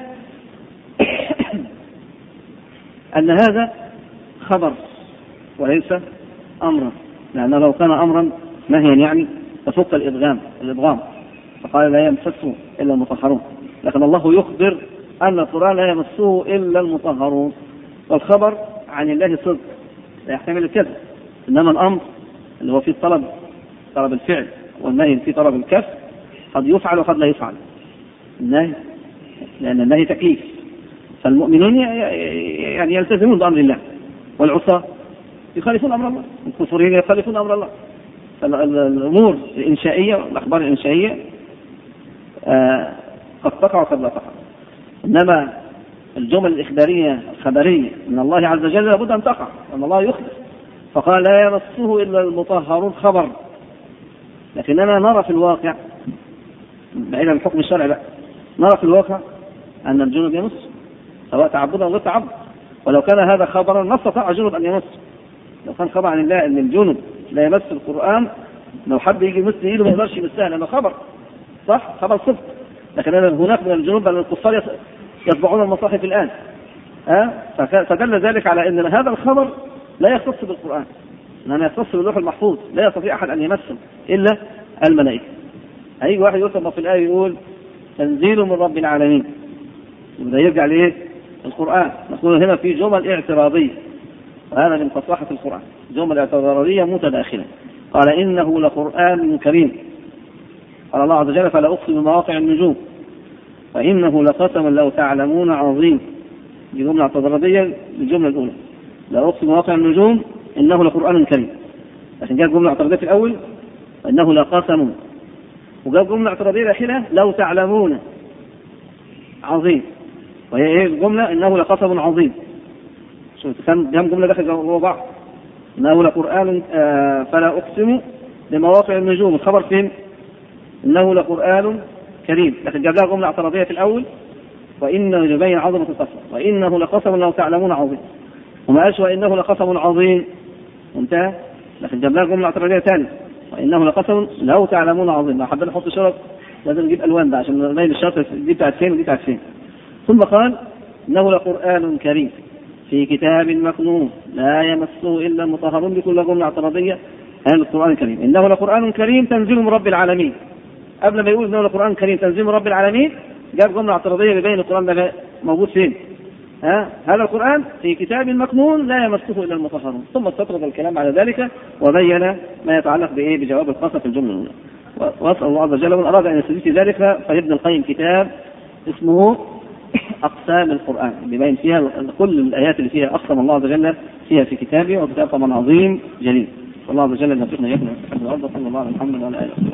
A: أن هذا خبر وليس أمرا، لأنه لو كان أمرا نهيا يعني تفك الإدغام، فقال لا يمسه إلا المطهرون، لكن الله يخبر أن القرآن لا يمسه إلا المطهرون، والخبر عن الله صدق لا يحتمل الكذب، إنما الأمر اللي هو فيه طلب الفعل والنهي فيه طلب الكف قد يفعل وقد لا يفعل، النهي، لأن النهي تكليف، فالمؤمنين يعني يلتزمون بأمر الله، والعصاة يخالفون أمر الله، الكفرين يخالفون أمر الله. فالأمور الإنشائية والأخبار الإنشائية قد تقع وقد لا تقع، إنما الجمل الإخبارية الخبرية من الله عز وجل لابد أن تقع، أن الله يخبر، فقال لا يمسه إلا المطهرون خبر. لكننا نرى في الواقع بعيدا عن الحكم الشرعي بقى، نرى في الواقع أن الجنب يمس سواء تعبدا أو غير تعبد، ولو كان هذا خبرا ما استطاع الجنب أن يمس. لو كان خبر عن الله أن الجنب لا يمس القرآن، لو حب يجي يمس إيده ما يقدرش يمسها لأنه خبر صح، خبر صدق. لكن هناك من الجنوب أن الكفار يطبعون المصاحف الآن، فدل ذلك على أن هذا الخبر لا يختص بالقرآن، إنما يختص باللوح المحفوظ، لا يستطيع أحد أن يمسه إلا الملائكة. أي واحد يوصف في الآية يقول تنزيل من رب العالمين، وده يرجع لإيه؟ القرآن. نقول هنا في جمل اعتراضية، وهذا من فصاحة القرآن، جمل اعتراضية متداخلة. قال إنه لقرآن كريم، قال الله عز وجل فلا أقسم بمواقع النجوم فإنه لقسم لو تعلمون عظيم. دي جملة اعتراضية للجملة الأولى، لا أقسم بمواقع النجوم إنه لقرآن كريم، لكن جاء جملة اعتراضية في الأول وإنه لقسم، وجاء جملة اعتراضية الأخيرة لو تعلمون عظيم، وهي إيه الجملة؟ إنه لقسم عظيم. شوف كم جملة داخل جوه بعض. إنه لقرآن فلا أقسم بمواقع النجوم، الخبر فين؟ إنه لقرآن كريم، لكن جاب لها جملة اعتراضية في الأول وإنه يبين عظمة القسم، وإنه لقسم لو تعلمون عظيم، وما قالش وإنه لقسم عظيم انتهى، لكن جاب لها جملة اعتراضية ثانية وإنه لقسم لو تعلمون عظيم. لو حبينا نحط شرط لازم نجيب ألوان بقى عشان نبين الشرط دي بتاعت فين ودي بتاعت فين. ثم قال إنه لقرآن كريم في كتاب مكنون لا يمسه إلا المطهرون، بكل جملة اعتراضية عن القرآن الكريم. إنه لقرآن كريم تنزيل من رب العالمين، قبل ما يقول إنه لقرآن كريم تنزيل من رب العالمين جاب جملة اعتراضية بين القرآن ده موجود فين. هذا القرآن في كتاب مكنون لا يمسه إلا المطهرون، ثم استطرد الكلام على ذلك وبين ما يتعلق بإيه بجواب القسم في الجملة الأولى. وأسأل الله عز وجل من أراد أن يستفيد ذلك فابن القيم كتاب اسمه أقسام القرآن، بيبين فيها كل الآيات اللي فيها أقسم الله عز وجل فيها في كتابه، وكتاب طبعا عظيم جليل. والله عز وجل يوفقنا إياكم ويفتح الأرض. صلى الله على محمد وعلى آله.